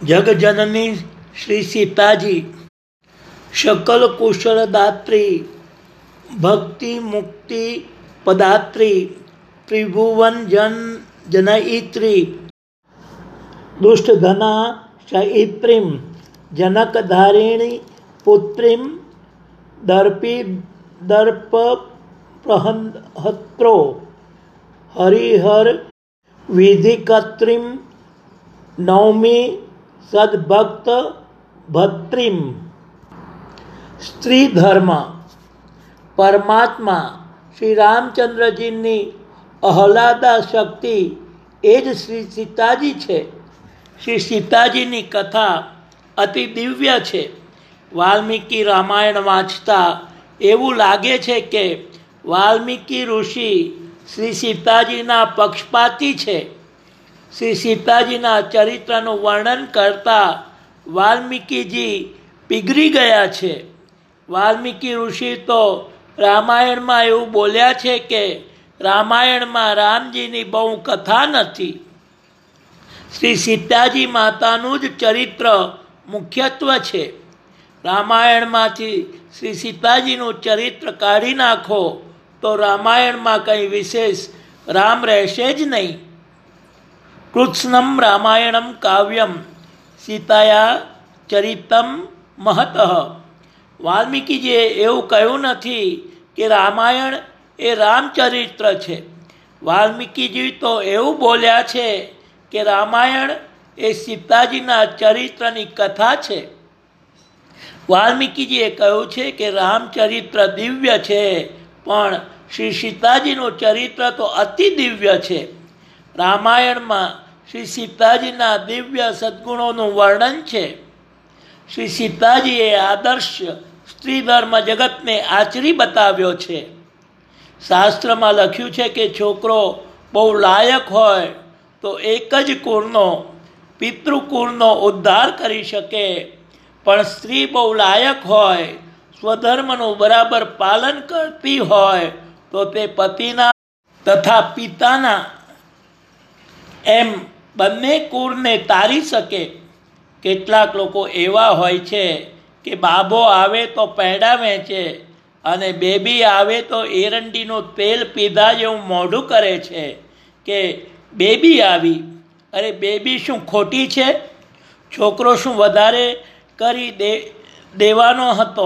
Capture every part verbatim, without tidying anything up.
જગજનની શ્રી સીતાજી શકલ કુશળદાત્રી ભક્તિ મુક્તિ પદાત્રી ત્રિભુવન જન જનયિત્રી દુષ્ટધના શયિત્રીમ જનકધારિણી પુત્રીમ દર્પી દર્પ પ્રહત્રો હરિહર વિધિકત્રીમ નવમી સદભક્ત ભત્રીમ. સ્ત્રી ધર્મ પરમાત્મા શ્રી રામચંદ્રજીની આહલાદા શક્તિ એ જ શ્રી સીતાજી છે. શ્રી સીતાજીની કથા અતિ દિવ્ય છે. વાલ્મીકી રામાયણ વાંચતા એવું લાગે છે કે વાલ્મીકી ઋષિ શ્રી સીતાજીના પક્ષપાતી છે. શ્રી સીતાજીના ચરિત્રનું વર્ણન કરતા વાલ્મીકીજી પીગળી ગયા છે. વાલ્મીકી ઋષિ તો રામાયણમાં એવું બોલ્યા છે કે રામાયણમાં રામજીની બહુ કથા નથી. શ્રી સીતાજી માતાનું જ ચરિત્ર મુખ્યત્વ છે. રામાયણમાંથી શ્રી સીતાજીનું ચરિત્ર કાઢી નાખો તો રામાયણમાં કંઈ વિશેષ રામ રહેશે જ નહીં. કૃત્સ્નમ રામાયણમ કાવ્યમ સીતાયા ચરિતમ મહતઃ. વાલ્મીકીજીએ એવું કહ્યું નથી કે રામાયણ એ રામચરિત્ર છે. વાલ્મીકીજી તો એવું બોલ્યા છે કે રામાયણ એ સીતાજીના ચરિત્રની કથા છે. વાલ્મીકીજીએ કહ્યું છે કે રામચરિત્ર દિવ્ય છે, પણ શ્રી સીતાજીનું ચરિત્ર તો અતિ દિવ્ય છે. રામાયણમાં શ્રી સીતાજીના દિવ્ય સદ્ગુણોનું વર્ણન છે. શ્રી સીતાજીએ આદર્શ સ્ત્રી ધર્મ જગતને આચરી બતાવ્યો છે. શાસ્ત્રમાં લખ્યું છે કે છોકરો બહુ લાયક હોય તો એક જ કુળનો પિતૃકુળનો ઉદ્ધાર કરી શકે, પણ સ્ત્રી બહુ લાયક હોય, સ્વધર્મનું બરાબર પાલન કરતી હોય તો તે પતિના તથા પિતાના એમ બંને કુળને તારી શકે. કેટલાક લોકો એવા હોય છે કે બાબો આવે તો પૈડા વેચે અને બેબી આવે તો એરંડીનું તેલ પીધા જેવું મોઢું કરે છે કે બેબી આવી. અરે બેબી શું ખોટી છે? છોકરો શું વધારે કરી દે દેવાનો હતો?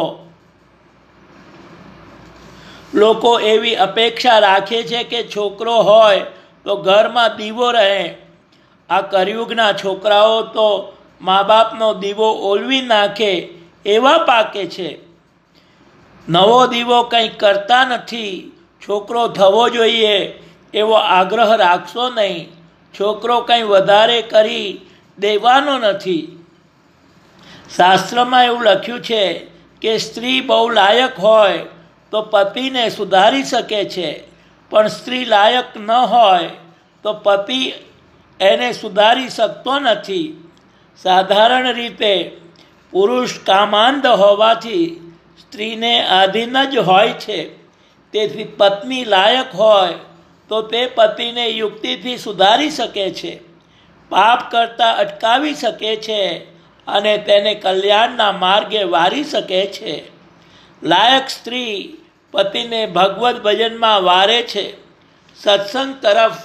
લોકો એવી અપેક્ષા રાખે છે કે છોકરો હોય તો ઘરમાં દીવો રહે. આ કળિયુગના છોકરાઓ તો મા બાપનો દીવો ઓલવી નાખે એવા પાકે છે. નવો દીવો કંઈ કરતા નથી. છોકરો થવો જોઈએ એવો આગ્રહ રાખશો નહીં. છોકરો કંઈ વધારે કરી દેવાનો નથી. શાસ્ત્રમાં એવું લખ્યું છે કે સ્ત્રી બહુ લાયક હોય તો પતિને સુધારી શકે છે, પણ સ્ત્રી લાયક ન હોય તો પતિ એને સુધારી શકતો નથી. સાધારણ રીતે પુરુષ કામાંધ હોવાથી સ્ત્રીને આધીન જ હોય છે. તેથી પત્ની લાયક હોય તો તે પતિને યુક્તિથી સુધારી શકે છે, પાપ કરતાં અટકાવી શકે છે અને તેને કલ્યાણના માર્ગે વારી શકે છે. લાયક સ્ત્રી પતિને ભગવદ્ ભજનમાં વારે છે, સત્સંગ તરફ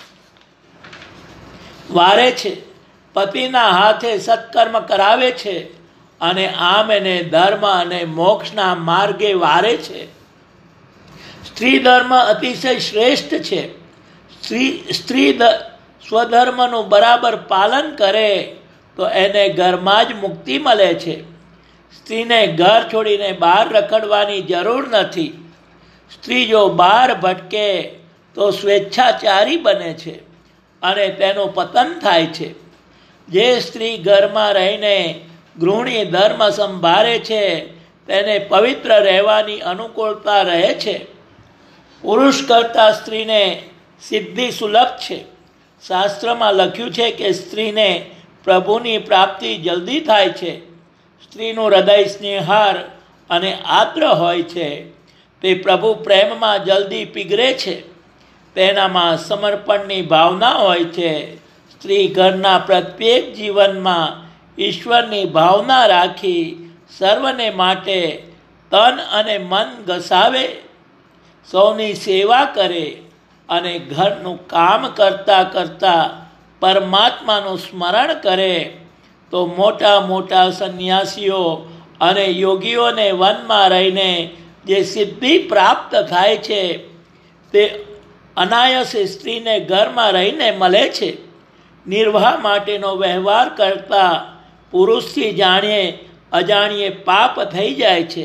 વારે છે, પતિના હાથે સત્કર્મ કરાવે છે અને આમ એને ધર્મ અને મોક્ષના માર્ગે વારે છે. સ્ત્રી ધર્મ અતિશય શ્રેષ્ઠ છે. સ્ત્રી સ્ત્રી સ્વધર્મનું બરાબર પાલન કરે તો એને ઘરમાં જ મુક્તિ મળે છે. સ્ત્રીને ઘર છોડીને બહાર રખડવાની જરૂર નથી. સ્ત્રી જો બહાર ભટકે તો સ્વેચ્છાચારી બને છે અને તેનું પતન થાય છે. જે સ્ત્રી ઘરમાં રહીને ગૃહિણી ધર્મ સંભાળે છે તેને પવિત્ર રહેવાની અનુકૂળતા રહે છે. પુરુષ કરતાં સ્ત્રીને સિદ્ધિ સુલભ છે. શાસ્ત્રમાં લખ્યું છે કે સ્ત્રીને પ્રભુની પ્રાપ્તિ જલ્દી થાય છે. સ્ત્રીનું હૃદય સ્નેહાર અને આર્દ્ર હોય છે. તે પ્રભુ પ્રેમમાં જલ્દી પીગળે છે. તેનામાં સમર્પણની ભાવના હોય છે. સ્ત્રી ઘરના પ્રત્યેક જીવનમાં ઈશ્વરની ભાવના રાખી સર્વને માટે તન અને મન ઘસાવે, સૌની સેવા કરે અને ઘરનું કામ કરતાં કરતાં પરમાત્માનું સ્મરણ કરે તો મોટા મોટા સંન્યાસીઓ અને યોગીઓને વનમાં રહીને જે સિદ્ધિ પ્રાપ્ત થાય છે તે અનાયસે સ્ત્રીને ઘરમાં રહીને મળે છે. નિર્વાહ માટેનો વ્યવહાર કરતા પુરુષથી જાણીએ અજાણીએ પાપ થઈ જાય છે.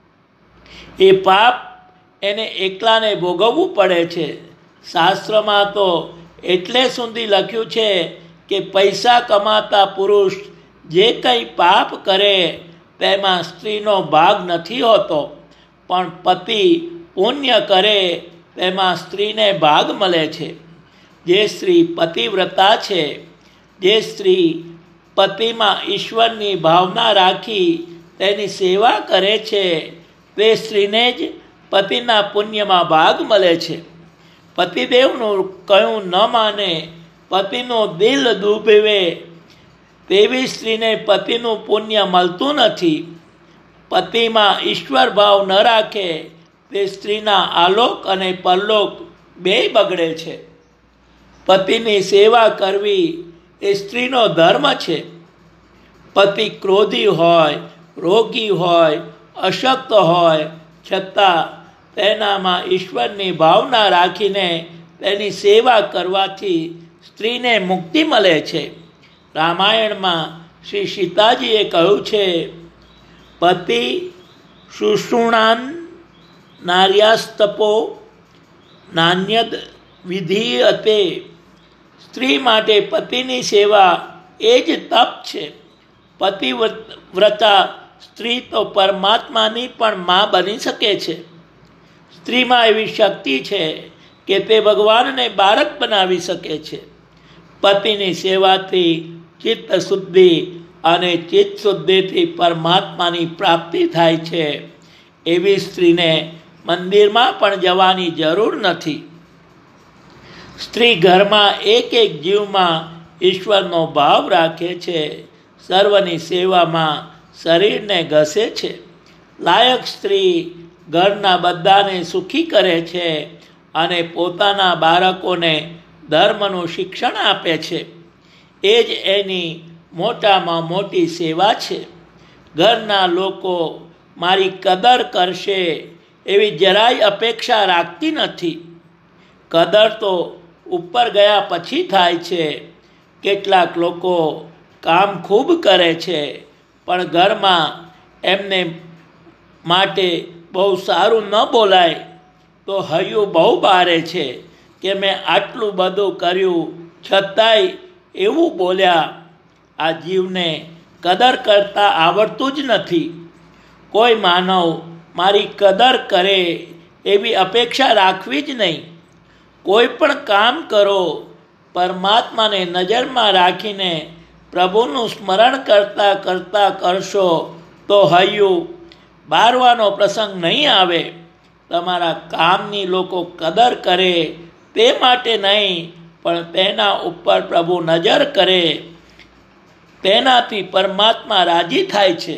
એ પાપ એને એકલાને ભોગવવું પડે છે. શાસ્ત્રમાં તો એટલે સુધી લખ્યું છે કે પૈસા કમાતા પુરુષ જે કંઈ પાપ કરે તેમાં સ્ત્રીનો ભાગ નથી હોતો, પણ પતિ પુણ્ય કરે તેમાં સ્ત્રીને ભાગ મળે છે. જે સ્ત્રી પતિવ્રતા છે, જે સ્ત્રી પતિમાં ઈશ્વરની ભાવના રાખી તેની સેવા કરે છે, તે સ્ત્રીને જ પતિના પુણ્યમાં ભાગ મળે છે. પતિદેવનું કહ્યું ન માને, પતિનું દિલ દુભવે તેવી સ્ત્રીને પતિનું પુણ્ય મળતું નથી. પતિમાં ઈશ્વર ભાવ ન રાખે તે સ્ત્રીના આલોક અને પરલોક બેય બગડે છે. પતિની સેવા કરવી એ સ્ત્રીનો ધર્મ છે. પતિ ક્રોધી હોય, રોગી હોય, અશક્ત હોય છતાં તેનામાં ઈશ્વરની ભાવના રાખીને તેની સેવા કરવાથી સ્ત્રીને મુક્તિ મળે છે. રામાયણમાં શ્રી સીતાજીએ કહ્યું છે, પતિ શુશ્રુણાન નાર્યાસ્તપો નાન્યદ વિધીયતે. સ્ત્રી માટે પતિની સેવા એ જ તપ છે. પતિવ્રતા સ્ત્રી તો પરમાત્માની પણ મા બની શકે છે. સ્ત્રીમાં એવી શક્તિ છે કે તે ભગવાનને બાળક બનાવી શકે છે. પતિની સેવાથી ચિત્ત શુદ્ધિ અને ચિત્ત શુદ્ધિથી પરમાત્માની પ્રાપ્તિ થાય છે. એવી સ્ત્રીને મંદિરમાં પણ જવાની જરૂર નથી. સ્ત્રી ઘરમાં એક એક જીવમાં ઈશ્વરનો ભાવ રાખે છે. સર્વની સેવામાં શરીરને ઘસે છે. લાયક સ્ત્રી ઘરના બધાને સુખી કરે છે અને પોતાના બાળકોને ધર્મનું શિક્ષણ આપે છે. એ જ એની મોટામાં મોટી સેવા છે. ઘરના લોકો મારી કદર કરશે એવી જરાય અપેક્ષા રાખતી નથી. કદર તો ઉપર ગયા પછી થાય છે. કેટલાક લોકો કામ ખૂબ કરે છે પણ ઘરમાં એમને માટે બહુ સારું ન બોલાય તો હૈયું બહુ બારે છે કે મેં આટલું બધું કર્યું છતાંય એવું બોલ્યા. આ જીવને કદર કરતાં આવડતું જ નથી. કોઈ માનવ મારી કદર કરે એવી અપેક્ષા રાખવી જ નહીં. કોઈ પણ કામ કરો પરમાત્માને નજરમાં રાખીને પ્રભુનું સ્મરણ કરતાં કરતાં કરશો તો હૈયું બારવાનો પ્રસંગ નહીં આવે. તમારા કામની લોકો કદર કરે તે માટે નહીં, પણ તેના ઉપર પ્રભુ નજર કરે તેનાથી પરમાત્મા રાજી થાય છે.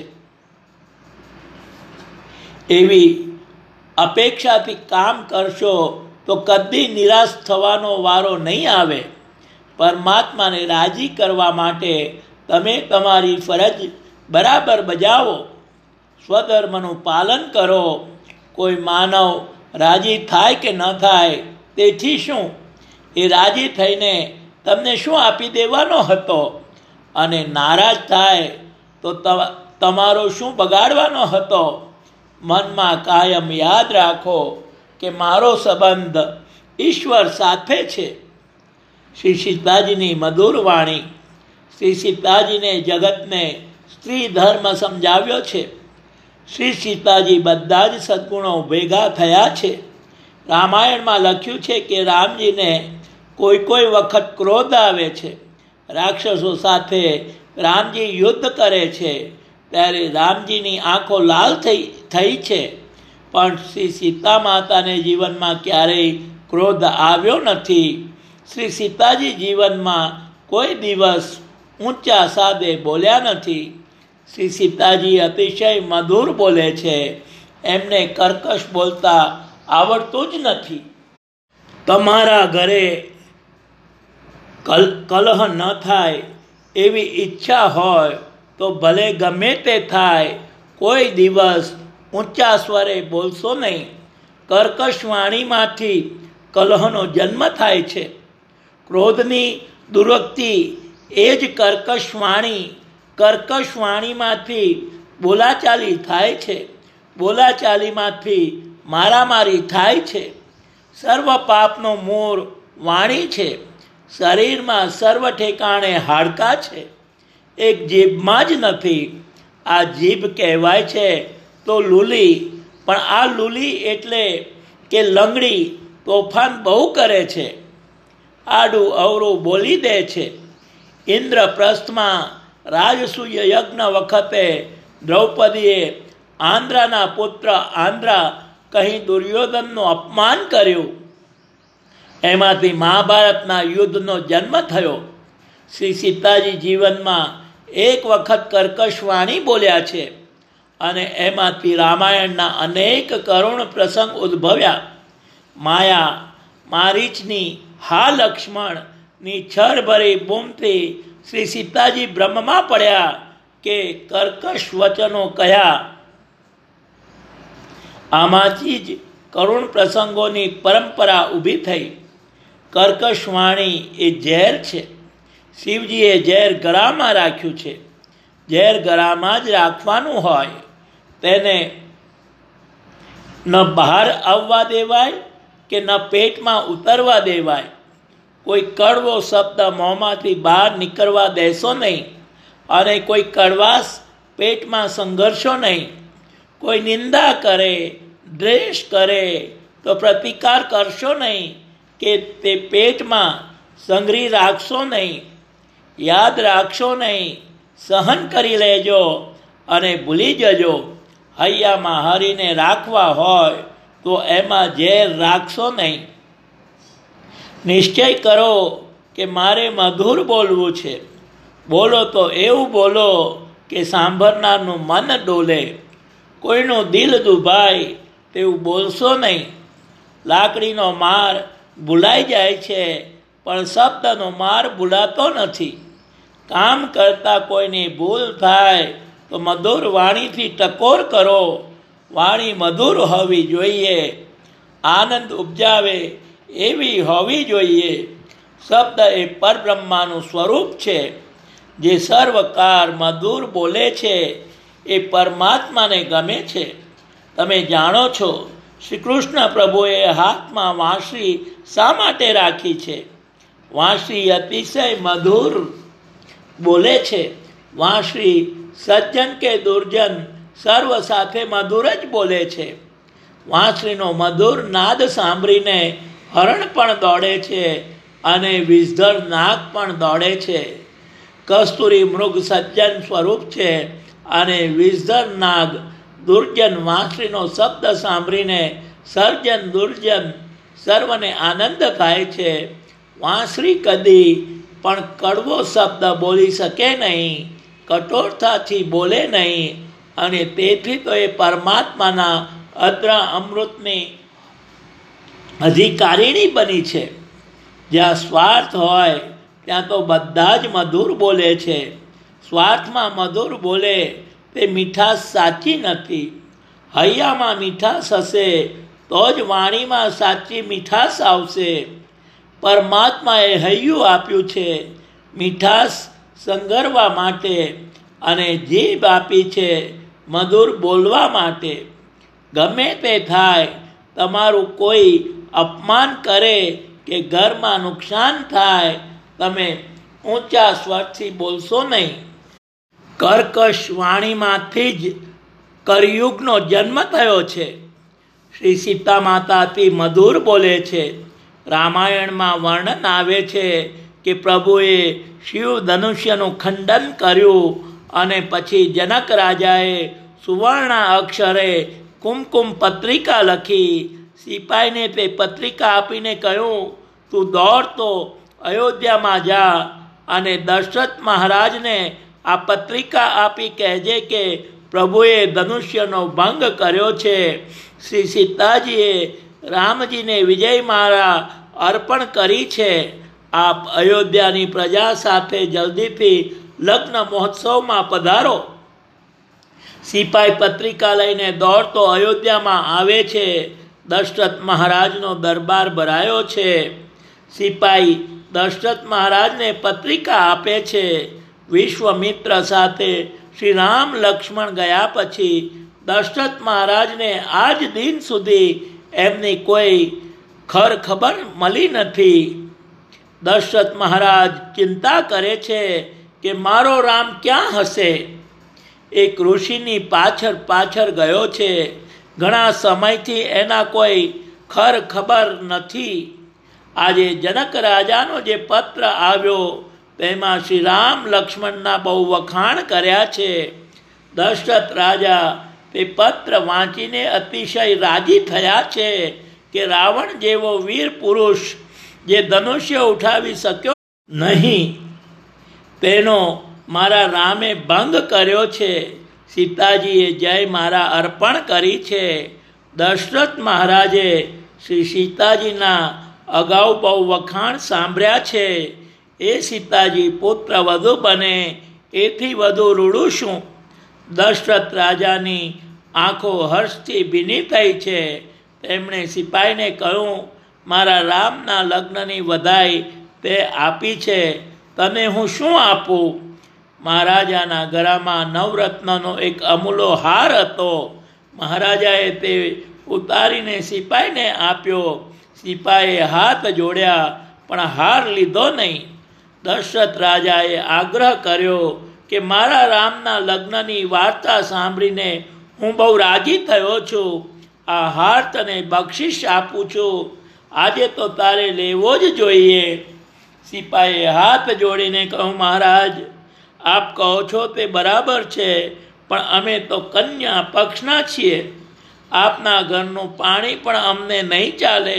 એવી અપેક્ષાથી કામ કરશો તો કદી નિરાશ થવાનો વારો નહીં આવે. પરમાત્માને રાજી કરવા માટે તમે તમારી ફરજ બરાબર બજાવો. સ્વધર્મનું પાલન કરો. કોઈ માનવ રાજી થાય કે ન થાય તેથી શું, એ રાજી થઈને તમને શું આપી દેવાનો હતો, અને નારાજ થાય તો તમારો શું બગાડવાનો હતો. મનમાં કાયમ યાદ રાખો કે મારો સંબંધ ઈશ્વર સાથે છે. શ્રી સીતાજીની મધુર વાણી. શ્રી સીતાજીને જગતને સ્ત્રી ધર્મ સમજાવ્યો છે. શ્રી સીતાજી બધા જ સદ્ગુણો ભેગા થયા છે. રામાયણમાં લખ્યું છે કે રામજીને કોઈ કોઈ વખત ક્રોધ આવે છે. રાક્ષસો સાથે રામજી યુદ્ધ કરે છે ત્યારે રામજીની આંખો લાલ થઈ થઈ છે, પણ શ્રી સીતા માતાને જીવનમાં ક્યારેય ક્રોધ આવ્યો નથી. શ્રી સીતાજી જીવનમાં કોઈ દિવસ ઊંચા સાદે બોલ્યા નથી. શ્રી સીતાજી અતિશય મધુર બોલે છે, એમને કર્કશ બોલતા આવડતું જ નથી. તમારા ઘરે કલ કલહ ન થાય એવી ઈચ્છા હોય તો ભલે ગમે તે થાય, કોઈ દિવસ ઊંચા સ્વરે બોલશો નહીં. કર્કશ વાણીમાંથી કલહનો જન્મ થાય છે. ક્રોધની દુર્વૃત્તિ એ જ કર્કશ વાણી. કર્કશ વાણીમાંથી બોલાચાલી થાય છે. બોલાચાલીમાંથી મારામારી થાય છે. સર્વ પાપનો મૂળ વાણી છે. શરીરમાં સર્વ ઠેકાણે હાડકાં છે, એક જીભમાં જ નથી. આ જીભ કહેવાય છે તો લૂલી, પણ આ લૂલી એટલે કે લંગડી તોફાન બહુ કરે છે, આડું અવરું બોલી દે છે. ઇન્દ્રપ્રસ્થમાં રાજસૂય યજ્ઞ વખતે દ્રૌપદીએ આંદ્રાના પુત્ર આંદ્રા કહી દુર્યોધનનું અપમાન કર્યું. એમાંથી મહાભારતના યુદ્ધનો જન્મ થયો. શ્રી સીતાજી જીવનમાં એક વખત કર્કશ વાણી બોલ્યા છે અને એમાંથી રામાયણના અનેક કરુણ પ્રસંગ ઉદ્ભવ્યા. માયા મારીચની હા લક્ષ્મણની છળભરી બૂમથી શ્રી સીતાજી બ્રહ્મમાં પડ્યા કે કર્કશ વચનો કયા. આમાંથી જ કરુણ પ્રસંગોની પરંપરા ઊભી થઈ. કર્કશ વાણી એ ઝેર છે. શિવજીએ ઝેર ગળામાં રાખ્યું છે. ઝેર ગળામાં જ રાખવાનું હોય. તેને ન બહાર આવવા દેવાય કે ન પેટમાં ઉતરવા દેવાય. કોઈ કડવો શબ્દ મોંમાંથી બહાર નીકળવા દેશો નહીં અને કોઈ કડવાશ પેટમાં સંઘર્ષો નહીં. કોઈ નિંદા કરે, દ્વેષ કરે તો પ્રતિકાર કરશો નહીં કે તે પેટમાં સંઘરી રાખશો નહીં. યાદ રાખશો નહીં, સહન કરી લેજો અને ભૂલી જજો. હૈયામાં હરીને રાખવા હોય તો એમાં ઝેર રાખશો નહીં. નિશ્ચય કરો કે મારે મધુર બોલવું છે. બોલો તો એવું બોલો કે સાંભળનારનું મન ડોલે. કોઈનું દિલ દુભાય તેવું બોલશો નહીં. લાકડીનો માર ભૂલાઈ જાય છે, પણ શબ્દનો માર ભૂલાતો નથી. કામ કરતાં કોઈની ભૂલ થાય તો મધુર વાણીથી ટકોર કરો. વાણી મધુર હોવી જોઈએ, આનંદ ઉપજાવે એવી હોવી જોઈએ. શબ્દ એ પરબ્રહ્માનું સ્વરૂપ છે. જે સર્વકાર મધુર બોલે છે એ પરમાત્માને ગમે છે. તમે જાણો છો શ્રી કૃષ્ણ પ્રભુએ હાથમાં વાંસળી શા માટે રાખી છે? વાંસળી અતિશય મધુર બોલે છે. વાંસળી સજ્જન કે દુર્જન સર્વ સાથે મધુર જ બોલે છે. વાંસળીનો મધુર નાદ સાંભળીને હરણ પણ દોડે છે અને વિષધર નાગ પણ દોડે છે. કસ્તુરી મૃગ સજ્જન સ્વરૂપ છે અને વિષધર નાગ દુર્જન. વાંસળીનો શબ્દ સાંભળીને સર્જન દુર્જન સર્વને આનંદ થાય છે. વાંસળી કદી પણ કડવો શબ્દ બોલી શકે નહીં, કઠોરતાથી બોલે નહીં, અને તેથી તો એ પરમાત્માના અદ્રા અમૃતની અધિકારીણી બની છે. જ્યાં સ્વાર્થ હોય ત્યાં તો બધા જ મધુર બોલે છે. સ્વાર્થમાં મધુર બોલે તે મીઠાશ સાચી નથી. હૈયામાં મીઠાશ હશે તો જ વાણીમાં સાચી મીઠાશ આવશે. પરમાત્માએ હૈયું આપ્યું છે મીઠાશ સંગરવા માટે અને જીભ આપી છે મધુર બોલવા માટે. ગમે તે થાય, તમારું કોઈ અપમાન કરે કે ઘરમાં નુકસાન થાય, તમે ઊંચા સ્વરથી બોલશો નહીં. કર્કશ વાણીમાંથી જ કળિયુગનો જન્મ થયો છે. શ્રી સીતા માતા અતિ મધુર બોલે છે. રામાયણમાં વર્ણન આવે છે કે પ્રભુએ શિવ ધનુષ્યનું ખંડન કર્યું અને પછી જનક રાજાએ સુવર્ણ અક્ષરે કુમકુમ પત્રિકા લખી. સિપાહીને તે પત્રિકા આપીને કહ્યું, તું દોડતો અયોધ્યામાં જા અને દશરથ મહારાજને આ પત્રિકા આપી કહેજે કે પ્રભુએ ધનુષ્યનો ભંગ કર્યો છે. શ્રી સીતાજીએ રામજીને વિજય માળા અર્પણ કરી છે. આપ અયોધ્યાની પ્રજા સાથે જલ્દીથી લગ્ન મહોત્સવમાં પધારો. સિપાઈ પત્રિકા લઈને દોડતો અયોધ્યામાં આવે છે. દશરથ મહારાજનો દરબાર ભરાયો છે. સિપાઈ દશરથ મહારાજને પત્રિકા આપે છે. વિશ્વમિત્ર સાથે શ્રી રામ લક્ષ્મણ ગયા પછી દશરથ મહારાજને આજ દિન સુધી એમની કોઈ ખર ખબર મળી નથી. દશરથ મહારાજ ચિંતા કરે છે કે મારો રામ ક્યાં હશે. એક ઋષિની પાછળ પાછળ ગયો છે. ઘણા સમયથી એના કોઈ ખર ખબર નથી. આજે જનક રાજાનો જે પત્ર આવ્યો તેમાં શ્રી રામ લક્ષ્મણના બહુ વખાણ કર્યા છે. દશરથ રાજા તે પત્ર વાંચીને અતિશય રાજી થયા છે કે રાવણ જેવો વીર પુરુષ જે ધનુષ્ય ઉઠાવી શક્યો નહીં તેનો મારા રામે ભંગ કર્યો છે. સીતાજીએ જય મારા અર્પણ કરી છે. દશરથ મહારાજે શ્રી સીતાજીના અગાઉ બહુ વખાણ સાંભળ્યા છે. એ સીતાજી પુત્ર વધુ બને એથી વધુ રૂડું શું. દશરથ રાજાની આંખો હર્ષથી ભીની થઈ છે. તેમણે સિપાહીને કહ્યું, મારા રામના લગ્નની વધાઈ તે આપી છે, તને હું શું આપું. મહારાજાના ગળામાં નવરત્નનો એક અમૂલો હાર હતો. મહારાજાએ તે ઉતારીને સિપાહીને આપ્યો. સિપાહીએ હાથ જોડ્યા પણ હાર લીધો નહીં. દશરથ રાજાએ આગ્રહ કર્યો કે મારા રામના લગ્નની વાર્તા સાંભળીને હું બહુ રાજી થયો છું. આ હાર તને બક્ષિસ આપું છું. આજે તો તારે લેવો જ જોઈએ. સિપાહીએ હાથ જોડીને કહ્યું, મહારાજ આપ કહો છો તે બરાબર છે, પણ અમે તો કન્યા પક્ષના છીએ. આપના ઘરનું પાણી પણ અમને નહીં ચાલે.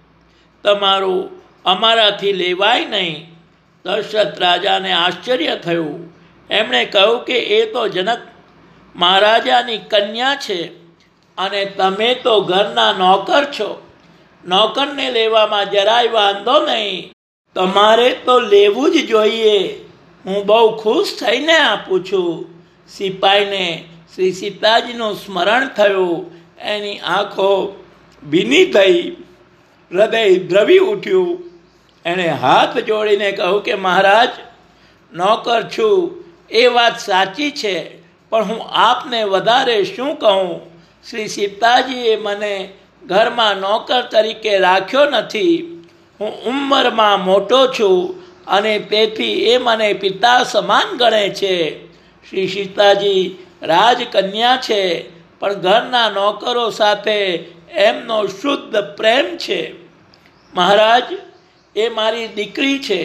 તમારું અમારાથી લેવાય નહીં. દશરથ રાજાને આશ્ચર્ય થયું. એમણે કહ્યું કે એ તો જનક મહારાજાની કન્યા છે અને તમે તો ઘરના નોકર છો. નોકરને લેવામાં જરાય વાંધો નહીં, તમારે તો લેવું જ જોઈએ. હું બહુ ખુશ થઈને આપું છું. સિપાહીને શ્રી સીતાજીનું સ્મરણ થયું. એની આંખો ભીની થઈ, હૃદય દ્રવી ઉઠ્યું. એણે હાથ જોડીને કહ્યું કે મહારાજ, નોકર છું એ વાત સાચી છે, પણ હું આપને વધારે શું કહું. શ્રી સીતાજીએ મને ઘરમાં નોકર તરીકે રાખ્યો નથી. હું ઉંમરમાં મોટો છું અને તેથી એ મને પિતા સમાન ગણે છે. શ્રી સીતાજી રાજકન્યા છે, પણ ઘરના નોકરો સાથે એમનો શુદ્ધ પ્રેમ છે. મહારાજ, એ મારી દીકરી છે.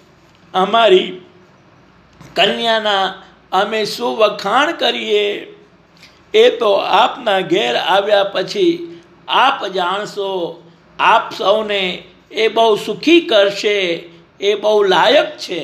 અમારી કન્યાના અમે શું વખાણ કરીએ એ તો આપના ઘેર આવ્યા પછી આપ જાણશો. આપ સૌને એ બહુ સુખી કરશે. એ બહુ લાયક છે.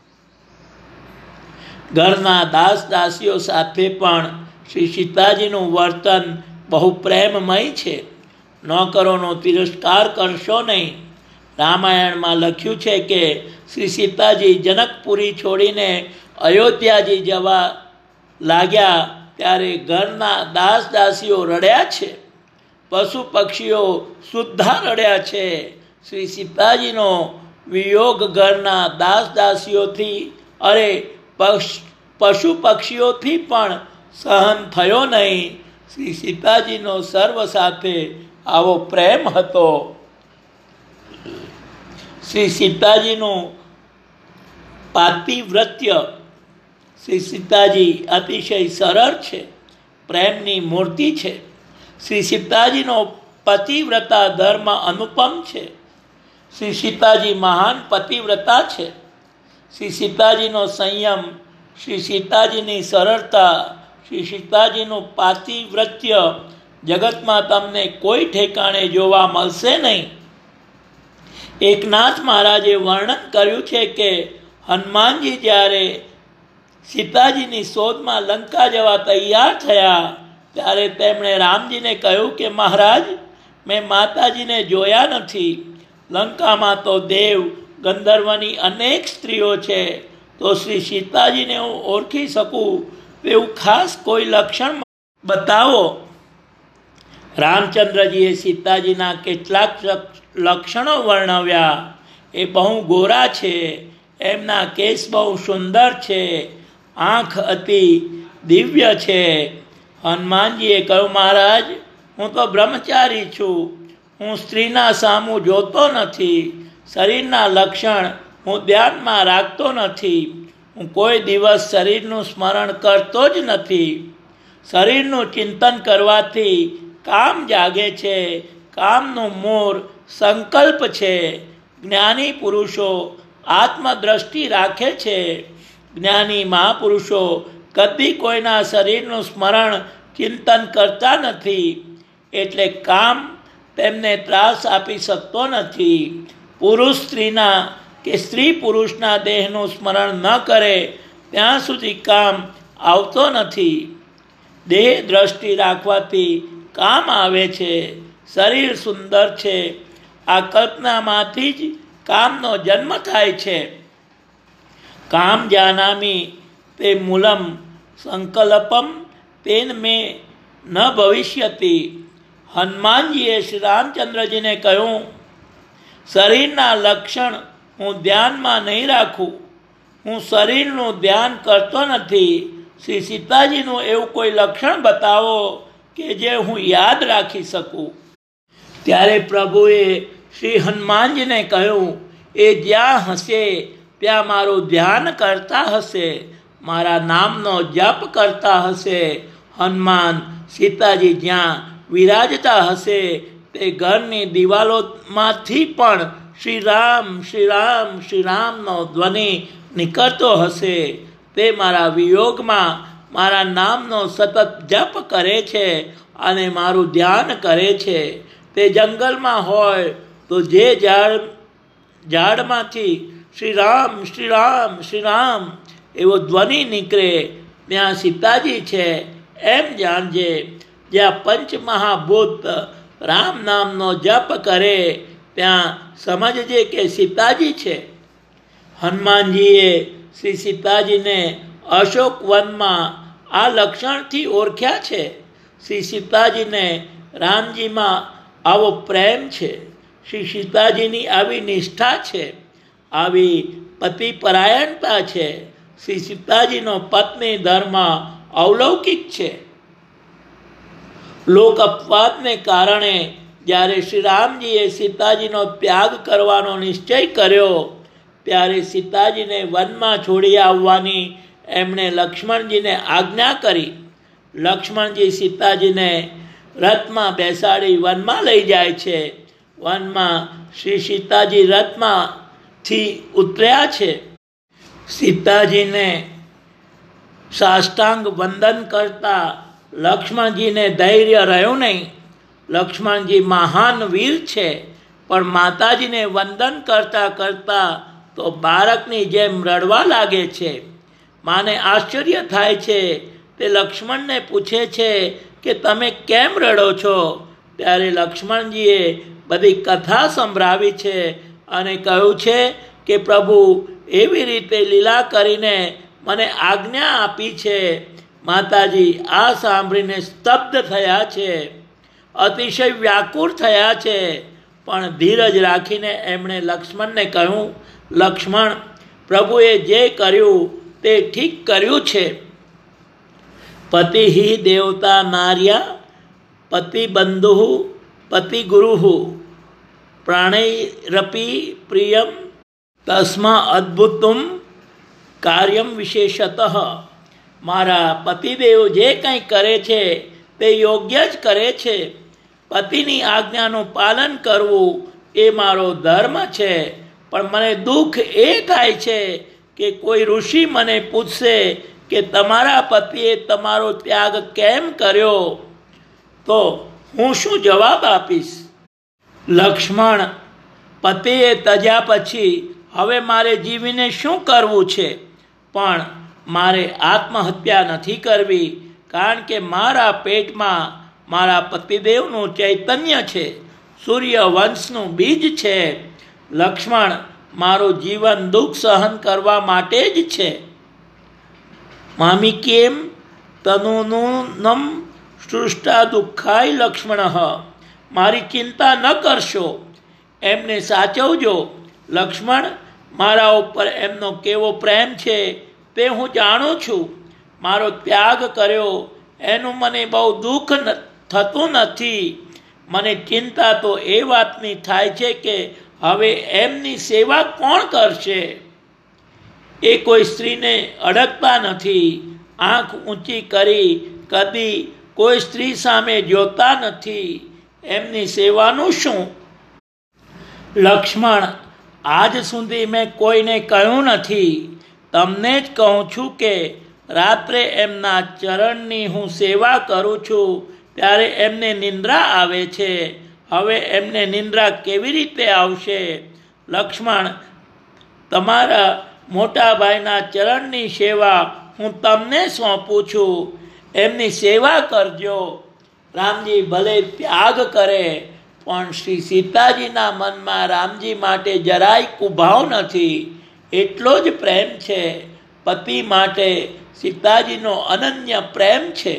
ઘરના દાસ દાસીઓ સાથે પણ શ્રી સીતાજીનું વર્તન બહુ પ્રેમમય છે. નોકરોનો તિરસ્કાર કરશો નહીં. રામાયણમાં લખ્યું છે કે શ્રી સીતાજી જનકપુરી છોડીને અયોધ્યાજી જવા લાગ્યા ત્યારે ઘરના દાસ દાસીઓ રડ્યા છે. પશુ પક્ષીઓ સુદ્ધા રડ્યા છે. શ્રી સીતાજીનો વિયોગ ઘરના દાસ દાસીઓથી અરે પશુ પક્ષીઓથી પણ સહન થયો નહીં. શ્રી સીતાજીનો સર્વ સાથે આવો પ્રેમ હતો. શ્રી સીતાજીનું પાતિવ્રત્ય. શ્રી સીતાજી અતિશય સરળ છે, પ્રેમની મૂર્તિ છે. શ્રી સીતાજીનો પતિવ્રતા ધર્મ અનુપમ છે. શ્રી સીતાજી મહાન પતિવ્રતા છે. શ્રી સીતાજીનો સંયમ, શ્રી સીતાજીની સરળતા, શ્રી સીતાજીનું પાતિવ્રત્ય જગતમાં તમને કોઈ ઠેકાણે જોવા મળશે નહીં. એકનાથ મહારાજે વર્ણન કર્યું છે કે હનુમાનજી જ્યારે સીતાજીની શોધમાં લંકા જવા તૈયાર થયા ત્યારે તેમણે રામજીને કહ્યું કે મહારાજ, મેં માતાજીને જોયા નથી. લંકામાં તો દેવ ગંધર્વની અનેક સ્ત્રીઓ છે, તો શ્રી સીતાજીને હું ઓળખી શકું એવું ખાસ કોઈ લક્ષણ બતાવો. રામચંદ્રજીએ સીતાજીના કેટલાક લક્ષણો વર્ણવ્યા. એ બહુ ગોરા છે, એમના કેસ બહુ સુંદર છે, આંખ અતિ દિવ્ય છે. હનુમાનજીએ કહ્યું, મહારાજ, હું તો બ્રહ્મચારી છું, હું સ્ત્રીના સામું જોતો નથી. શરીરના લક્ષણ હું ધ્યાનમાં રાખતો નથી. હું કોઈ દિવસ શરીરનું સ્મરણ કરતો જ નથી. શરીરનું ચિંતન કરવાથી કામ જાગે છે. કામનું મૂળ સંકલ્પ છે. જ્ઞાની પુરુષો આત્મદ્રષ્ટિ રાખે છે. જ્ઞાની મહાપુરુષો કદી કોઈના શરીરનું સ્મરણ ચિંતન કરતા નથી, એટલે કામ તેમને ત્રાસ આપી શકતો નથી. પુરુષ સ્ત્રીના કે સ્ત્રી પુરુષના દેહનું સ્મરણ ન કરે ત્યાં સુધી કામ આવતો નથી. દેહ દ્રષ્ટિ રાખવાથી કામ આવે છે. શરીર સુંદર છે, આ કલ્પનામાંથી જ કામનો જન્મ થાય છે. કામ જાનામી તે મૂલમ સંકલ્પમ તેન મેં ન ભવિષ્યતિ. હનુમાનજીએ શ્રી રામચંદ્રજીને કહ્યું, શરીરના લક્ષણ હું ધ્યાનમાં નહીં રાખું. હું શરીરનું ધ્યાન કરતો નથી. શ્રી સીતાજીનું એવું કોઈ લક્ષણ બતાવો કે જે હું યાદ રાખી શકું. ત્યારે પ્રભુએ શ્રી હનુમાનજીને કહ્યું, એ જ્યાં હશે ત્યાં મારું ધ્યાન કરતા હશે, મારા નામનો જપ કરતા હશે. હનુમાન સીતાજી જ્યાં વિરાજતા હશે તે ઘરની દિવાલોમાંથી પણ શ્રી રામ શ્રી રામ શ્રી રામનો ધ્વનિ નીકળતો હશે. તે મારા વિયોગમાં મારા નામનો સતત જપ કરે છે અને મારું ધ્યાન કરે છે. તે જંગલમાં હોય તો જે ઝાડ ઝાડમાંથી શ્રી રામ શ્રી રામ શ્રી રામ એવો ધ્વનિ નીકળે ત્યાં સીતાજી છે એમ જાણજે. જ્યાં પંચમહાભૂત રામ નામનો જપ કરે ત્યાં સમજજે કે સીતાજી છે. હનુમાનજીએ શ્રી સીતાજીને અશોક વનમાં આ લક્ષણથી ઓળખ્યા છે. શ્રી સીતાજીને રામજીમાં આવો પ્રેમ છે. શ્રી સીતાજીની આવી નિષ્ઠા છે, આવી પતિપરાયણતા છે. શ્રી સીતાજીનો પત્ની ધર્મ અવલૌકિક છે. લોક અપવાદને કારણે જ્યારે શ્રી રામજીએ સીતાજીનો ત્યાગ કરવાનો નિશ્ચય કર્યો ત્યારે સીતાજીને વનમાં છોડી આવવાની એમણે લક્ષ્મણજીને આજ્ઞા કરી. લક્ષ્મણજી સીતાજીને રથમાં બેસાડી વનમાં લઈ જાય છે. વનમાં શ્રી સીતાજી રથમાંથી ઉતર્યા છે. સીતાજીને સાષ્ટાંગ વંદન કરતા લક્ષ્મણજીને ધૈર્ય રહ્યું નહીં. લક્ષ્મણજી મહાન વીર છે, પણ માતાજીને વંદન કરતા કરતા તો બાળકની જેમ રડવા લાગે છે. માને આશ્ચર્ય થાય છે. તે લક્ષ્મણને પૂછે છે કે તમે કેમ રડો છો? ત્યારે લક્ષ્મણજીએ બધી કથા સંભળાવી છે અને કહ્યું છે કે પ્રભુ એવી રીતે લીલા કરીને મને આજ્ઞા આપી છે. માતાજી આ સાંભળીને સ્તબ્ધ થયા છે, અતિશય વ્યાકુળ થયા છે. પણ ધીરજ રાખીને એમણે લક્ષ્મણને કહ્યું, લક્ષ્મણ, પ્રભુએ જે કર્યું તે ઠીક કર્યું છે. પતિ હિ દેવતા નાર્યા પતિ બંધુ પતિ ગુરુ પ્રાણૈરપી પ્રિયમ તસ્મા અદ્ભુતમ કાર્યમ વિશેષતઃ. મારા પતિદેવ જે કંઈ કરે છે તે યોગ્ય જ કરે છે. પતિની આજ્ઞાનું પાલન કરવું એ મારો ધર્મ છે. પણ મને દુઃખ એ થાય છે કે કોઈ ઋષિ મને પૂછશે કે તમારા પતિએ તમારો ત્યાગ કેમ કર્યો તો હું શું જવાબ આપીશ? લક્ષ્મણ, પતિએ તજ્યા પછી હવે મારે જીવીને શું કરવું છે? પણ મારે આત્મહત્યા નથી કરવી, કારણ કે મારા પેટમાં મારા પતિદેવનું ચૈતન્ય છે, સૂર્ય વંશનું બીજ છે. લક્ષ્મણ, મારું જીવન દુઃખ સહન કરવા માટે જ છે. મામિકેમ તનુનમ સૃષ્ટા દુઃખાય લક્ષ્મણ. મારી ચિંતા ન કરશો, એમને સાચવજો. લક્ષ્મણ, મારા ઉપર એમનો કેવો પ્રેમ છે તે હું જાણું છું. મારો ત્યાગ કર્યો એનું મને બહુ દુઃખ થતું નથી. મને ચિંતા તો એ વાતની થાય છે કે હવે એમની સેવા કોણ કરશે? એ કોઈ સ્ત્રીને અડકતા નથી, આંખ ઊંચી કરી કદી કોઈ સ્ત્રી સામે જોતા નથી. એમની સેવાનું શું? લક્ષ્મણ, આજ સુધી મેં કોઈને કહ્યું નથી. તમને જ કહું છું કે રાત્રે એમના ચરણની હું સેવા કરું છું ત્યારે એમને નિંદ્રા આવે છે. હવે એમને નિંદ્રા કેવી રીતે આવશે? લક્ષ્મણ, તમારા મોટા ભાઈના ચરણની સેવા હું તમને સોંપું છું, એમની સેવા કરજો. રામજી ભલે ત્યાગ કરે, પણ શ્રી સીતાજીના મનમાં રામજી માટે જરાય કુભાવ નથી. એટલો જ પ્રેમ છે. પતિ માટે સીતાજીનો અનન્ય પ્રેમ છે.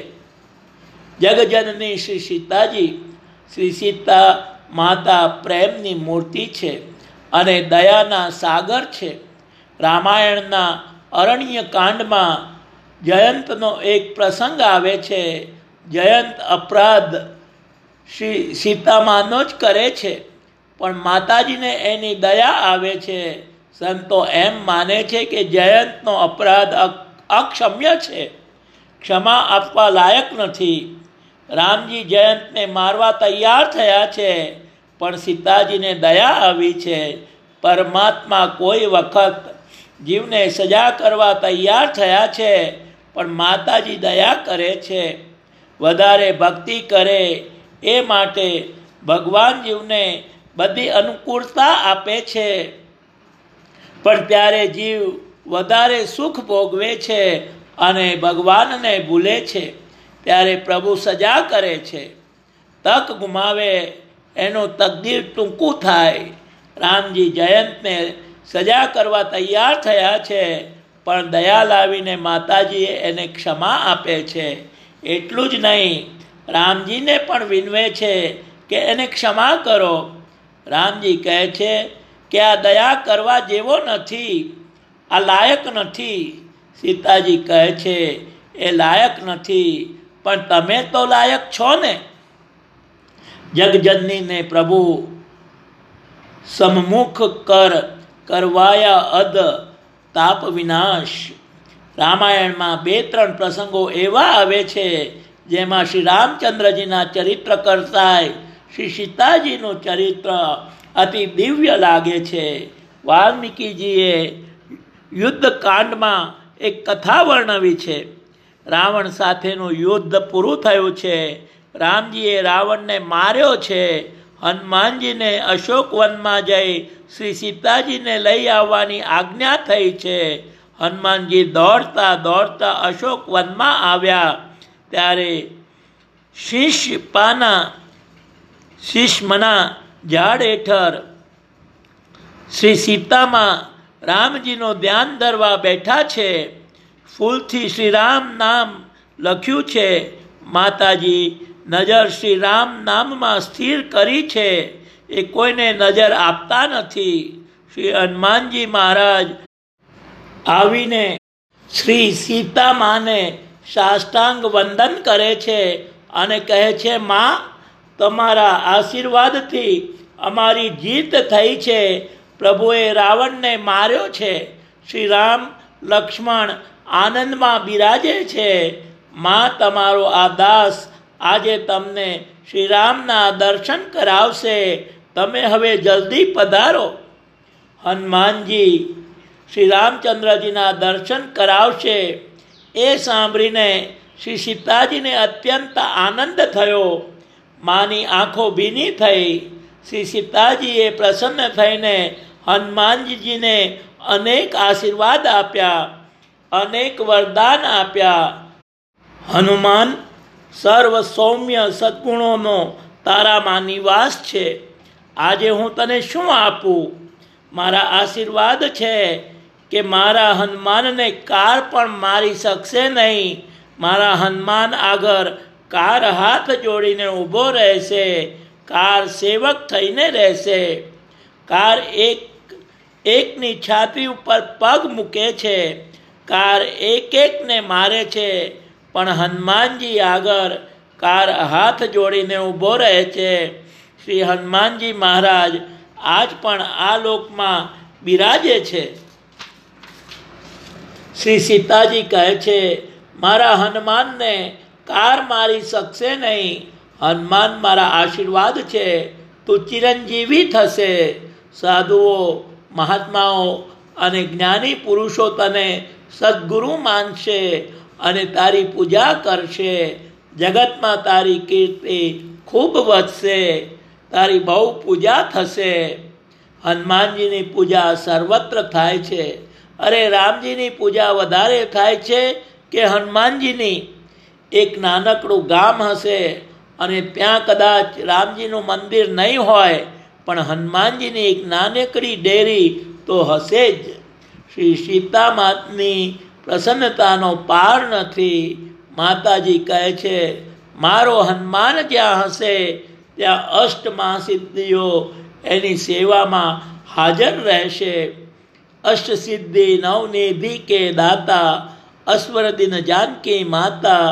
જગજનની શ્રી સીતાજી, શ્રી સીતા માતા પ્રેમની મૂર્તિ છે અને દયાના સાગર છે. રામાયણના અરણ્ય કાંડમાં જયંતનો એક પ્રસંગ આવે છે. જયંત અપરાધ શ્રી સીતામાનો જ કરે છે, પણ માતાજીને એની દયા આવે છે. સંતો એમ માને છે કે જયંતનો અપરાધ અક્ષમ્ય છે, ક્ષમા આપવા લાયક નથી. રામજી જયંતને મારવા તૈયાર થયા છે, પણ સીતાજીને દયા આવી છે. પરમાત્મા કોઈ વખત જીવને સજા કરવા તૈયાર થયા છે, પણ માતાજી દયા કરે છે. વધારે ભક્તિ કરે એ માટે ભગવાન જીવને બધી અનુકૂળતા આપે છે, પણ ત્યારે જીવ વધારે સુખ ભોગવે છે અને ભગવાનને ભૂલે છે. ત્યારે પ્રભુ સજા કરે છે. તક ગુમાવે એનું તકદીર ટૂંકું થાય. રામજી જયંતને સજા કરવા તૈયાર થયા છે, પણ દયા લાવીને માતાજીએ એને ક્ષમા આપે છે. એટલું જ નહીં, રામજીને પણ વિનવે છે કે એને ક્ષમા કરો. રામજી કહે છે કે આ દયા કરવા જેવો નથી, આ લાયક નથી. સીતાજી કહે છે એ લાયક નથી, પણ તમે તો લાયક છો ને. જગજનનીને પ્રભુ સમ્મુખ કર કરવાયા અદ તાપ વિનાશ. રામાયણમાં બે ત્રણ પ્રસંગો એવા આવે છે જેમાં શ્રી રામચંદ્રજીના ચરિત્ર કરતાંય શ્રી સીતાજીનું ચરિત્ર અતિ દિવ્ય લાગે છે. વાલ્મીકીજીએ યુદ્ધકાંડમાં એક કથા વર્ણવી છે. રાવણ સાથેનું યુદ્ધ પૂરું થયું છે. રામજીએ રાવણને માર્યો છે. હનુમાનજીને અશોકવનમાં જઈ શ્રી સીતાજીને લઈ આવવાની આજ્ઞા થઈ છે. હનુમાનજી દોડતા દોડતા અશોકવનમાં આવ્યા ત્યારે શીશપાના શીશમના ઝાડ હેઠળ શ્રી સીતામાં રામજીનું ધ્યાન ધરવા બેઠા છે. ફૂલથી શ્રી રામ નામ લખ્યું છે. માતાજી નજર શ્રી રામ નામમાં સ્થિર કરી છે. એ કોઈને નજર આપતા નથી. શ્રી હનુમાનજી મહારાજ આવીને શ્રી સીતા માને સાષ્ટાંગ વંદન કરે છે અને કહે છે, માં, તમારા આશીર્વાદથી અમારી જીત થઈ છે. પ્રભુએ રાવણને માર્યો છે. શ્રી રામ લક્ષ્મણ આનંદમાં બિરાજે છે. માં, તમારો આ દાસ આજે તમને શ્રી રામના દર્શન કરાવશે. તમે હવે જલ્દી પધારો. હનુમાનજી શ્રી રામચંદ્રજીના દર્શન કરાવશે એ સાંભળીને શ્રી સીતાજીને અત્યંત આનંદ થયો. માની આંખો ભીની થઈ. શ્રી સીતાજીએ પ્રસન્ન થઈને હનુમાનજીને અનેક આશીર્વાદ આપ્યા, અનેક વરદાન આપ્યા. હનુમાન, સર્વ સૌમ્ય સદ્ગુણોનો તારામાં નિવાસ છે. આજે હું તને શું આપું? મારા આશીર્વાદ છે કે મારા હનુમાનને કાર પણ મારી શકશે નહીં. મારા હનુમાન આગળ કાર હાથ જોડીને ઊભો રહેશે, કાર સેવક થઈને રહેશે. કાર એક એકની છાતી ઉપર પગ મૂકે છે, કાર એક એકને મારે છે, પણ હનુમાનજી આગળ કાર હાથ જોડીને ઊભો રહે છે. શ્રી હનુમાનજી મહારાજ આજ પણ આ લોકમાં બિરાજે છે. શ્રી સીતાજી કહે છે, મારા હનુમાનને કાર મારી શકશે નહીં. હનુમાન મારા આશીર્વાદ છે, તું ચિરંજીવી થશે. સાધુઓ, મહાત્માઓ અને જ્ઞાની પુરુષો તને સદગુરુ માનશે અને તારી પૂજા કરશે. જગતમાં તારી કીર્તિ ખૂબ વધશે, તારી બહુ પૂજા થશે. હનુમાનજીની પૂજા સર્વત્ર થાય છે. અરે, રામજીની પૂજા વધારે થાય છે કે હનુમાનજીની? એક નાનકડું ગામ હશે અને ત્યાં કદાચ રામજીનું મંદિર નહીં હોય, પણ હનુમાનજીની એક નાનકડી ડેરી તો હશે જ. શ્રી સીતા માતની પ્રસન્નતાનો પાર નથી. માતાજી કહે છે, મારો હનુમાન જ્યાં હશે ત્યાં અષ્ટ મહાસિદ્ધિઓ એની સેવામાં હાજર રહેશે. અષ્ટ સિદ્ધિ નવનિધિ કે દાતા, અશ્વર દિન જાનકી માતા.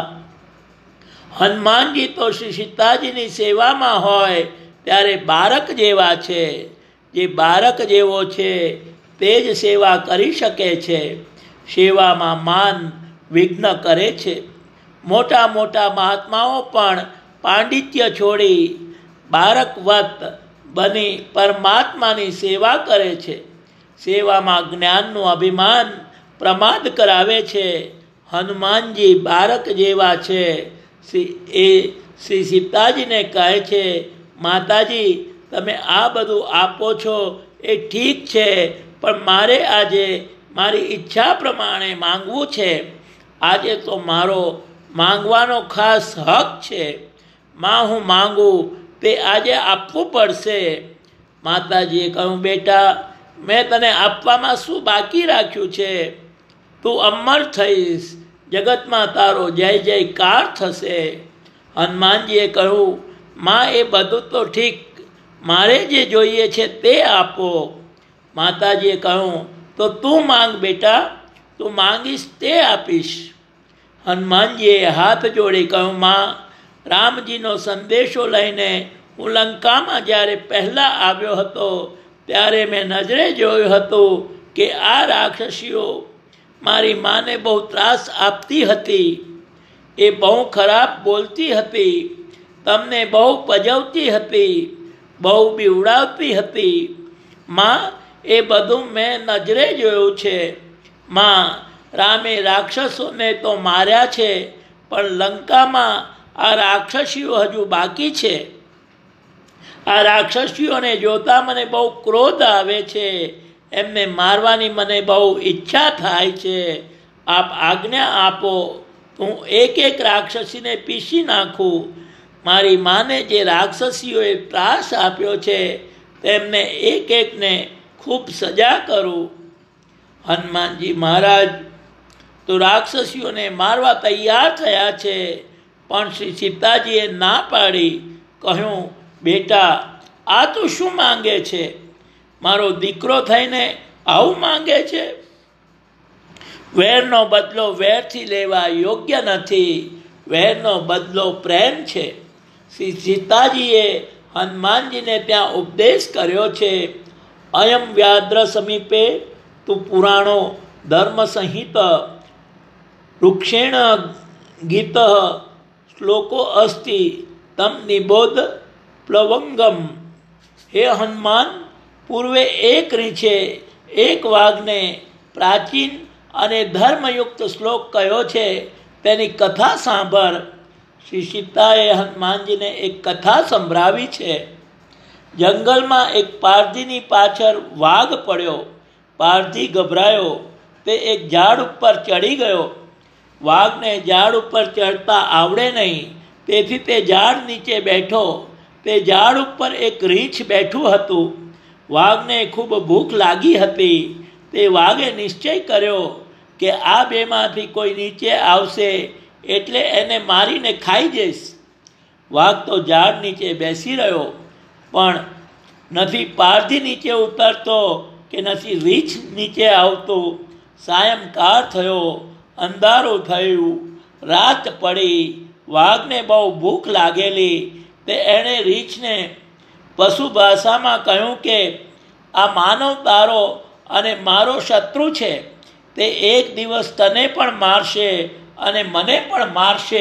હનુમાનજી તો શ્રી સીતાજીની સેવામાં હોય ત્યારે બાળક જેવા છે. જે બાળક જેવો છે તે જ સેવા કરી શકે છે. સેવામાં માન વિઘ્ન કરે છે. મોટા મોટા મહાત્માઓ પણ પાંડિત્ય છોડી બાળકવત બની પરમાત્માની સેવા કરે છે. સેવામાં જ્ઞાનનું અભિમાન પ્રમાદ કરાવે છે. હનુમાનજી બાળક જેવા છે. એ શ્રી સીતાજીને કહે છે, માતાજી, તમે આ બધું આપો છો એ ઠીક છે, પણ મારે આજે મારી ઈચ્છા પ્રમાણે માંગવું છે. આજે તો મારો માંગવાનો ખાસ હક છે. માં, હું માંગું તે આજે આપવું પડશે. માતાજીએ કહ્યું, બેટા, મેં તને આપવામાં શું બાકી રાખ્યું છે? તું અમર થઈશ, જગતમાં તારો જય જયકાર થશે. હનુમાનજીએ કહ્યું, માં, એ બધું તો ઠીક, મારે જે જોઈએ છે તે આપો. માતાજીએ કહ્યું, તો તું માંગ બેટા, તું માંગીશ તે આપીશ. હનુમાનજીએ હાથ જોડી કહ્યું, માં, રામજીનો સંદેશો લઈને હું લંકામાં જ્યારે પહેલાં આવ્યો હતો ત્યારે મેં નજરે જોયું હતું કે આ રાક્ષસીઓ મારી માને બહુ ત્રાસ આપતી હતી. એ બહુ ખરાબ બોલતી હતી, તમને બહુ પજવતી હતી, બહુ બીવડાવતી હતી. માં, એ બધું મેં નજરે જોયું છે. માં, રામે રાક્ષસોને તો માર્યા છે, પણ લંકામાં આ રાક્ષસીઓ હજુ બાકી છે. આ રાક્ષસીઓને જોતા મને બહુ ક્રોધ આવે છે. એમને મારવાની મને બહુ ઈચ્છા થાય છે. આપ આજ્ઞા આપો, હું એક એક રાક્ષસીને પીસી નાખું. મારી માને જે રાક્ષસીઓએ ત્રાસ આપ્યો છે તેમને એક એકને ખૂબ સજા કરું. હનુમાનજી મહારાજ તો રાક્ષસીઓને મારવા તૈયાર થયા છે, પણ શ્રી સીતાજીએ ના પાડી. કહ્યું, બેટા, આ તું શું માંગે છે? મારો દીકરો થઈને આવું માંગે છે? વેરનો બદલો વેરથી લેવા યોગ્ય નથી. વેરનો બદલો પ્રેમ છે. શ્રી સીતાજીએ હનુમાનજીને ત્યાં ઉપદેશ કર્યો છે. અયમ વ્યાદ્ર સમીપે તું પુરાણો ધર્મ સંહિત વૃક્ષેણ ગીત શ્લોકો અસ્તિ તમ નિબોધ પ્લવંગમ. હે હનુમાન, પૂર્વે એક રીંછે એક વાઘને પ્રાચીન અને ધર્મયુક્ત શ્લોક કયો છે તેની કથા સાંભળ. શ્રી સીતાએ હનુમાનજીને એક કથા સંભળાવી છે. જંગલમાં એક પારધીની પાછળ વાઘ પડ્યો. પારધી ગભરાયો. તે એક ઝાડ ઉપર ચડી ગયો. વાઘને ઝાડ ઉપર ચડતા આવડે નહીં, તેથી તે ઝાડ નીચે બેઠો. તે ઝાડ ઉપર એક રીંછ બેઠું હતું. વાઘને ખૂબ ભૂખ લાગી હતી. તે વાઘે નિશ્ચય કર્યો કે આ બેમાંથી કોઈ નીચે આવશે એટલે એને મારીને ખાઈ જઈશ. વાઘ તો ઝાડ નીચે બેસી રહ્યો, પણ નથી પારધી નીચે ઉતરતો કે નથી રીંછ નીચે આવતું. સાયંકાળ થયો, અંધારું થયું, રાત પડી. વાઘને બહુ ભૂખ લાગેલી. તે એણે રીંછને પશુ ભાષામાં કહ્યું કે આ માનવ તારો અને મારો શત્રુ છે. તે એક દિવસ તને પણ મારશે અને મને પણ મારશે.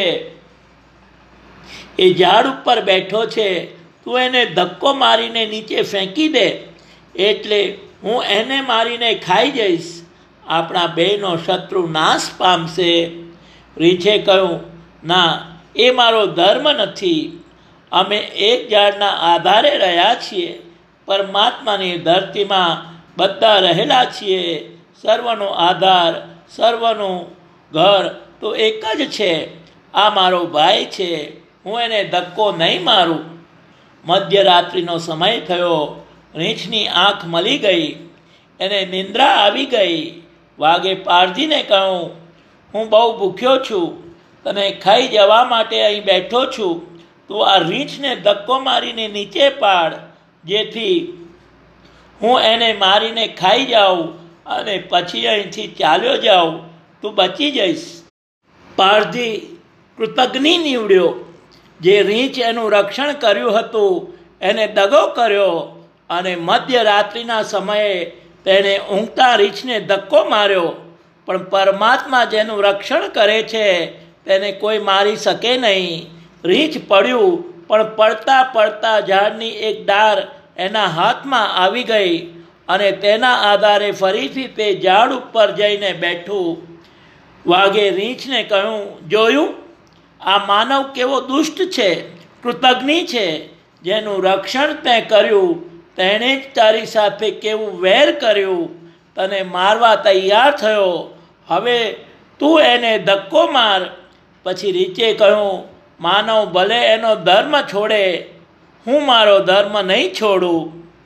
એ ઝાડ ઉપર બેઠો છે, તું એને ધક્કો મારીને નીચે ફેંકી દે, એટલે હું એને મારીને ખાઈ જઈશ. આપણા બેનો શત્રુ નાશ પામશે. રીંછે કહ્યું, ના, એ મારો ધર્મ નથી. અમે એક ઝાડના આધારે રહ્યા છીએ. પરમાત્માની ધરતીમાં બધા રહેલા છીએ. સર્વનો આધાર, સર્વનું ઘર તો એક જ છે. આ મારો ભાઈ છે, હું એને ધક્કો નહીં મારું. મધ્યરાત્રિનો સમય થયો. રીંછની આંખ મળી ગઈ. એને નિંદ્રા આવી ગઈ. વાઘે પારધીને કહ્યું, હું બહુ ભૂખ્યો છું, તને ખાઈ જવા માટે અહીં બેઠો છું. તું આ રીંછને ધક્કો મારીને નીચે પાડ, જેથી હું એને મારીને ખાઈ જાઉં અને પછી અહીંથી ચાલ્યો જાઉં. તું બચી જઈશ. પારધી કૃતજ્ઞ નીવડ્યો. જે રીંછ એનું રક્ષણ કર્યું હતું એને દગો કર્યો અને મધ્યરાત્રિના સમયે તેણે ઊંઘતા રીંછને ધક્કો માર્યો. પણ પરમાત્મા જેનું રક્ષણ કરે છે તેને કોઈ મારી શકે નહીં. રીંછ પડ્યું, પણ પડતા પડતા ઝાડની એક ડાળ એના હાથમાં આવી ગઈ અને તેના આધારે ફરીથી તે ઝાડ ઉપર જઈને બેઠું. વાઘે રીંછને કહ્યું, જોયું, આ માનવ કેવો દુષ્ટ છે, કૃતજ્ઞ છે. જેનું રક્ષણ તે કર્યું તેણે જ તારી સાથે કેવું વેર કર્યું. તને મારવા તૈયાર થયો. હવે તું એને ધક્કો માર. પછી રીંછે કહ્યું, માનવ ભલે એનો ધર્મ છોડે, હું મારો ધર્મ નહીં છોડું.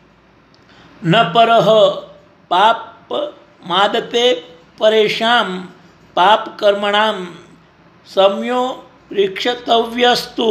ન પરહ પાપ માદતે પરેશામ પાપ કર્મણામ સમયો રીક્ષતવ્યસ્તુ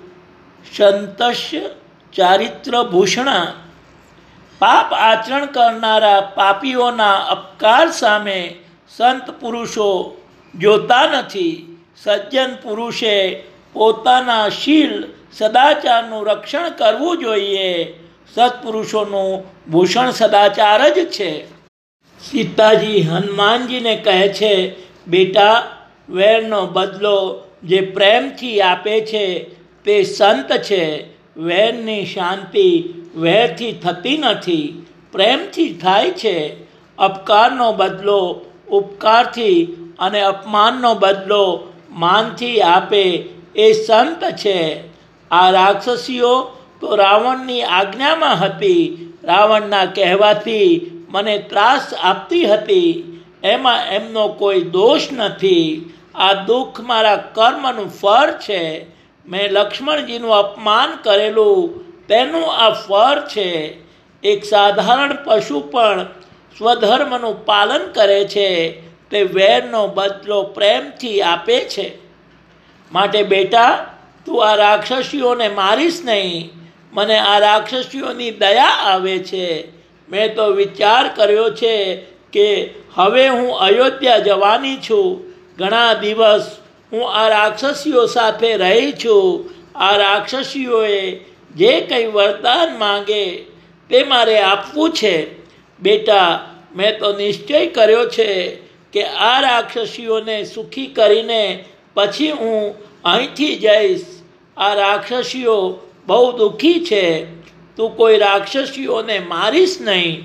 સંતસ્ય ચારિત્ર ભૂષણા. પાપ આચરણ કરનારા પાપીઓના અપકાર સામે સંત પુરુષો જોતા નથી. સજ્જન પુરુષે પોતાના શીલ સદાચારનું રક્ષણ કરવું જોઈએ. સત્પુરુષોનું ભૂષણ સદાચાર જ છે. સીતાજી હનુમાનજીને કહે છે, બેટા, વેરનો બદલો જે પ્રેમથી આપે છે તે સંત છે. વેરની શાંતિ વેરથી થતી નથી, પ્રેમથી થાય છે. અપકારનો બદલો ઉપકારથી અને અપમાનનો બદલો માનથી આપે એ સંત છે. આ રાક્ષસીઓ તો રાવણની આજ્ઞામાં હતી. રાવણના કહેવાથી મને ત્રાસ આપતી હતી. એમાં એમનો કોઈ દોષ નથી. આ દુઃખ મારા કર્મનું ફળ છે. મેં લક્ષ્મણજીનું અપમાન કરેલું તેનું આ ફળ છે. એક સાધારણ પશુ પણ સ્વધર્મનું પાલન કરે છે. તે વેરનો બદલો પ્રેમથી આપે છે. માટે બેટા, તું આ રાક્ષસીઓને મારીશ નહીં. મને આ રાક્ષસીઓની દયા આવે છે. મેં તો વિચાર કર્યો છે કે હવે હું અયોધ્યા જવાની છું. ઘણા દિવસ હું આ રાક્ષસીઓ સાથે રહી છું. આ રાક્ષસીઓએ જે કંઈ વરદાન માંગે તે મારે આપવું છે. બેટા, મેં તો નિશ્ચય કર્યો છે કે આ રાક્ષસીઓને સુખી કરીને પછી હું અહીંથી જઈશ. આ રાક્ષસીઓ બહુ દુઃખી છે. તું કોઈ રાક્ષસીઓને મારીશ નહીં.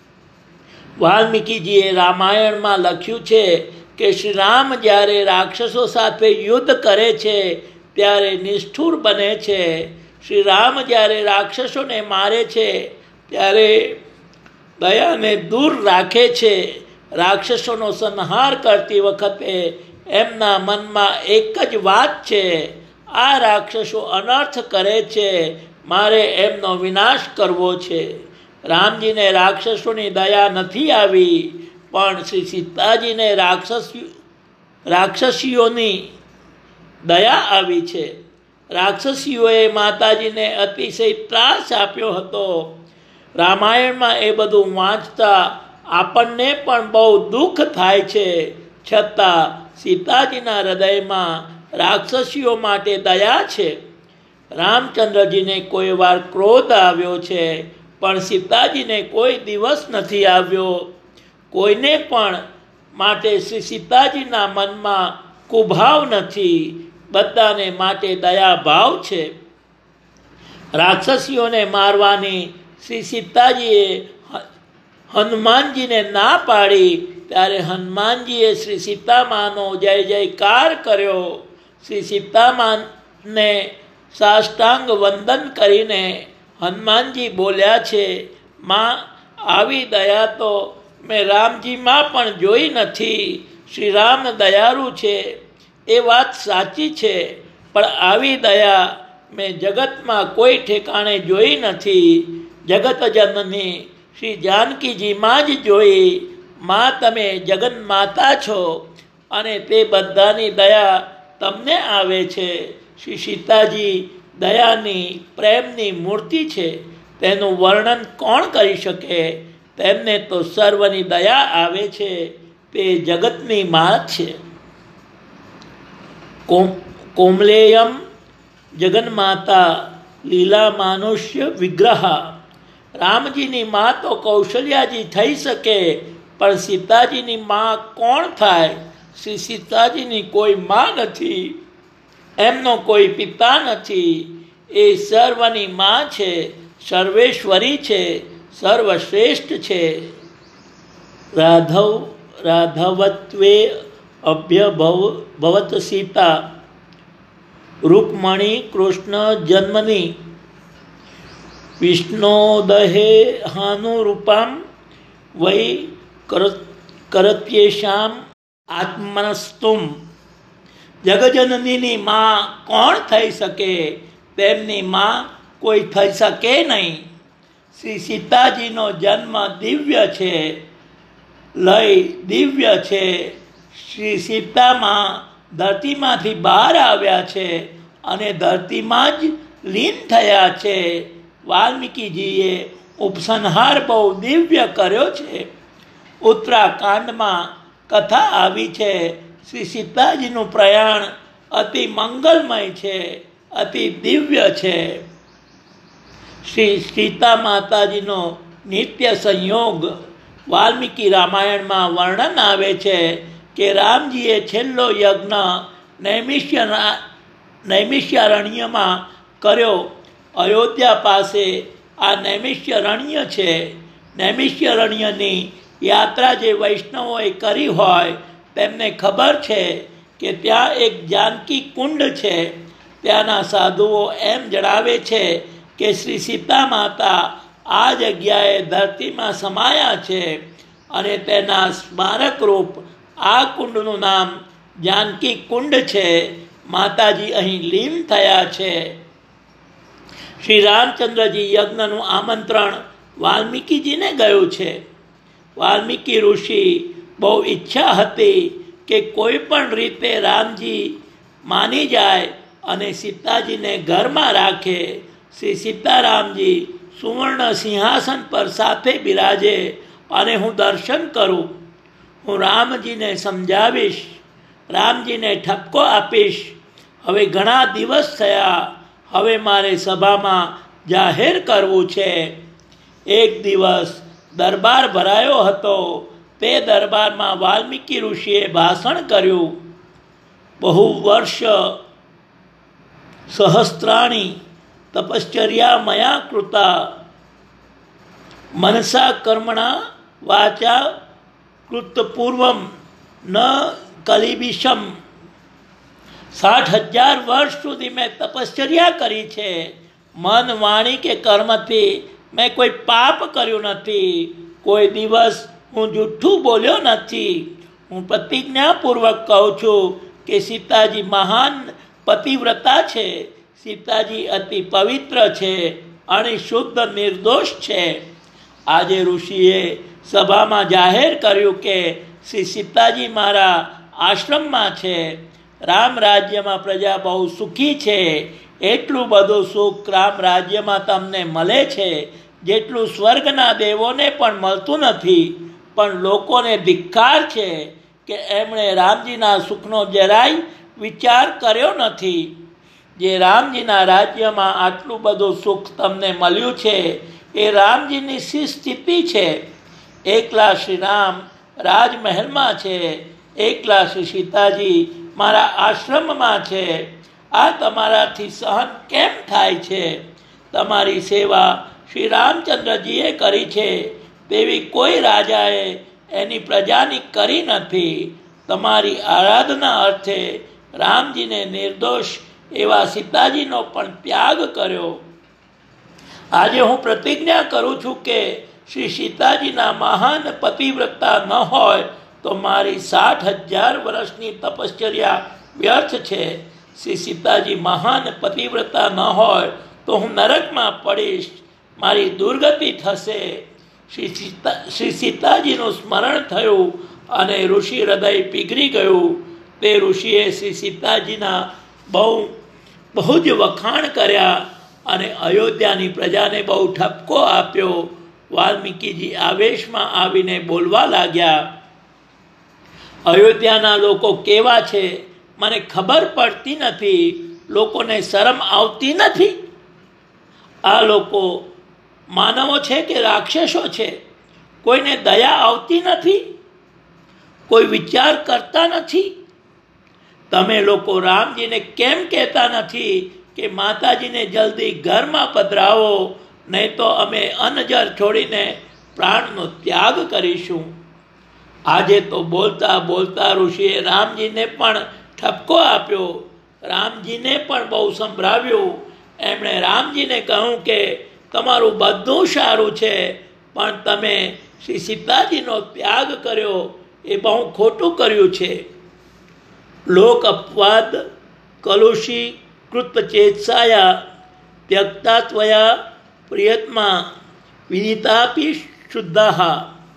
વાલ્મીકીજીએ રામાયણમાં લખ્યું છે કે શ્રી રામ જ્યારે રાક્ષસો સાથે યુદ્ધ કરે છે ત્યારે નિષ્ઠુર બને છે. શ્રી રામ જ્યારે રાક્ષસોને મારે છે ત્યારે દયાને દૂર રાખે છે. રાક્ષસોનો સંહાર કરતી વખતે એમના મનમાં એક જ વાત છે, આ રાક્ષસો અનર્થ કરે છે, મારે એમનો વિનાશ કરવો છે. રામજીને રાક્ષસોની દયા નથી આવી, પણ શ્રી સીતાજીને રાક્ષસ રાક્ષસીઓની દયા આવી છે. રાક્ષસીઓએ માતાજીને અતિશય ત્રાસ આપ્યો હતો. રામાયણમાં એ બધું વાંચતા આપણને પણ બહુ દુઃખ થાય છે. છતાં સીતાજીના હૃદયમાં રાક્ષસીઓ માટે દયા છે. રામચંદ્રજીને કોઈ વાર ક્રોધ આવ્યો છે, પણ સીતાજીને કોઈ દિવસ નથી આવ્યો. કોઈને પણ માટે શ્રી સીતાજીના મનમાં કુભાવ નથી, બધાને માટે દયાભાવ છે. રાક્ષસીઓને મારવાની શ્રી સીતાજીએ હનુમાનજીને ના પાડી, ત્યારે હનુમાનજીએ શ્રી સીતામાનો જય જયકાર કર્યો. શ્રી સીતામાને સાષ્ટાંગ વંદન કરીને હનુમાનજી બોલ્યા છે, માં, આવી દયા તો મેં રામજીમાં પણ જોઈ નથી. શ્રી રામ દયાળુ છે એ વાત સાચી છે, પણ આવી દયા મેં જગતમાં કોઈ ઠેકાણે જોઈ નથી. જગત જનની શ્રી જાનકીજીમાં જ જોઈ. માં, તમે જગન માતા છો અને તે બધાની દયા તમને આવે છે. શ્રી સીતાજી દયાની પ્રેમની મૂર્તિ છે, તેનું વર્ણન કોણ કરી શકે? તેમને તો સર્વની દયા આવે છે, તે જગતની માં છે. કોમ કોમલેયમ જગન્માતા લીલા માનુષ્ય વિગ્રહ. રામજીની માં તો કૌશલ્યાજી થઈ શકે, પણ સીતાજીની માં કોણ થાય? શ્રી સીતાજીની કોઈ માં નથી, એમનો કોઈ પિતા નથી. એ સર્વની માં છે, સર્વેશ્વરી છે, સર્વશ્રેષ્ઠ છે. રાધવ રાધવત્વે અભ્યભવ ભવત સીતા રૂકમણી કૃષ્ણ જન્મની વિષ્ણોદહે હાનુરૂપામ વૈ કરત્યેષામ આત્મનસ્તુમ. જગજનનીની માં કોણ થઈ શકે? તેમની માં કોઈ થઈ શકે નહીં. શ્રી સીતાજીનો જન્મ દિવ્ય છે, લય દિવ્ય છે. શ્રી સીતામાં ધરતીમાંથી બહાર આવ્યા છે અને ધરતીમાં જ લીન થયા છે. વાલ્મીકીજીએ ઉપસંહાર બહુ દિવ્ય કર્યો છે. ઉત્તરાકાંડમાં કથા આવી છે, શ્રી સીતાજીનું પ્રયાણ અતિ મંગલમય છે, અતિ દિવ્ય છે. શ્રી સીતા માતાજીનો નિત્ય સંયોગ વાલ્મીકી રામાયણમાં વર્ણન આવે છે કે રામજીએ છેલ્લો યજ્ઞ નૈમિષ્ય નૈમિષ્યારણ્યમાં કર્યો. અયોધ્યા પાસે આ નૈમિષ્યરણ્ય છે. નૈમિષ્યરણ્યની યાત્રા જે વૈષ્ણવોએ કરી હોય તેમને ખબર છે કે ત્યાં એક જાનકી કુંડ છે. ત્યાંના સાધુઓ એમ જણાવે છે કે શ્રી સીતા માતા આ જગ્યાએ ધરતીમાં સમાયા છે અને તેના સ્મારક રૂપ આ કુંડનું નામ જાનકી કુંડ છે. માતાજી અહીં લીન થયા છે. શ્રી રામચંદ્રજી યજ્ઞનું આમંત્રણ વાલ્મીકીજીને ગયું છે. વાલ્મીકી ઋષિ બહુ ઈચ્છા હતી કે કોઈ પણ રીતે રામજી માની જાય અને સીતાજીને ઘરમાં રાખે. શ્રી સીતારામજી સુવર્ણ સિંહાસન પર સાથે બિરાજે અને હું દર્શન કરું. હું રામજીને સમજાવીશ, રામજીને ઠપકો આપીશ. હવે ઘણા દિવસ થયા, હવે મારે સભામાં જાહેર કરવું છે. એક દિવસ દરબાર ભરાયો હતો. તે દરબારમાં વાલ્મીકી ઋષિએ ભાષણ કર્યું. બહુ વર્ષ સહસ્ત્રાણી તપશ્ચર્યા મયા કૃતા મનસા કર્મણા વાચા કૃતપૂર્વમ ન કલિબિષમ. સાઠ હજાર વર્ષ સુધી મેં તપશ્ચર્યા કરી છે મન, વાણી કે કર્મથી મેં કોઈ પાપ કર્યું નથી. કોઈ દિવસ હું જૂઠું બોલ્યો નથી. હું પ્રતિજ્ઞાપૂર્વક કહું છું કે સીતાજી મહાન પતિવ્રતા છે. સીતાજી અતિ પવિત્ર છે અને શુદ્ધ નિર્દોષ છે. આજે ઋષિએ સભામાં જાહેર કર્યું કે શ્રી સીતાજી મારા આશ્રમમાં છે. રામ રાજ્યમાં પ્રજા બહુ સુખી છે. એટલું બધું સુખ રામ રાજ્યમાં તમને મળે છે જેટલું સ્વર્ગના દેવોને પણ મળતું નથી. પણ લોકોને ધિક્કાર છે કે એમણે રામજીના સુખનો જરાય વિચાર કર્યો નથી. જે રામજીના રાજ્યમાં આટલું બધું સુખ તમને મળ્યું છે એ રામજીની શી સ્થિતિ છે. એકલા શ્રી રામ રાજમહેલમાં છે, એકલા શ્રી સીતાજી મારા આશ્રમમાં છે. આ તમારાથી સહન કેમ થાય છે? તમારી સેવા શ્રી રામચંદ્રજીએ કરી છે તેવી કોઈ રાજાએ એની પ્રજાની કરી નથી. તમારી આરાધના અર્થે રામજીને નિર્દોષ એવા સીતાજીનો પણ ત્યાગ કર્યો. આજે હું પ્રતિજ્ઞા કરું છું કે શ્રી સીતાજીના મહાન પતિવ્રતા ન હોય તો મારી સાઠ હજાર વર્ષની તપશ્ચર્યા વ્યર્થ છે. શ્રી સીતાજી મહાન પતિવ્રતા ન હોય તો હું નરકમાં પડીશ, મારી દુર્ગતિ થશે. શ્રી સીતા શ્રી સીતાજીનું સ્મરણ થયું અને ઋષિ હૃદય પીગળી ગયું. તે ઋષિએ શ્રી સીતાજીના બહુ બહુ જ વખાણ કર્યા અને અયોધ્યાની પ્રજાને બહુ ઠપકો આપ્યો. વાલ્મીકીજી આવેશમાં આવીને બોલવા લાગ્યા, અયોધ્યાના લોકો કેવા છે મને ખબર પડતી નથી. લોકોને શરમ આવતી નથી. આ લોકો માનવો છે કે રાક્ષસો છે? કોઈને દયા આવતી નથી? કોઈ વિચાર કરતા નથી? તમે લોકો રામજીને કેમ કહેતા નથી કે માતાજીને જલ્દી ઘરમાં પધરાવો, નહીં તો અમે અનજર છોડીને પ્રાણનો ત્યાગ કરીશું. આજે તો બોલતા બોલતા ઋષિએ રામજીને પણ ઠપકો આપ્યો. રામજીને પણ બહુ સંભળાવ્યું. એમણે રામજીને કહ્યું કે તમારું બધું સારું છે પણ તમે શ્રી સીતાજીનો ત્યાગ કર્યો એ બહુ ખોટું કર્યું છે. લોક અપવાદ કલુષી કૃતચેતસાયા ત્યક્તા ત્વયા પ્રિયત્મા વિદિતાપી શુદ્ધાહ.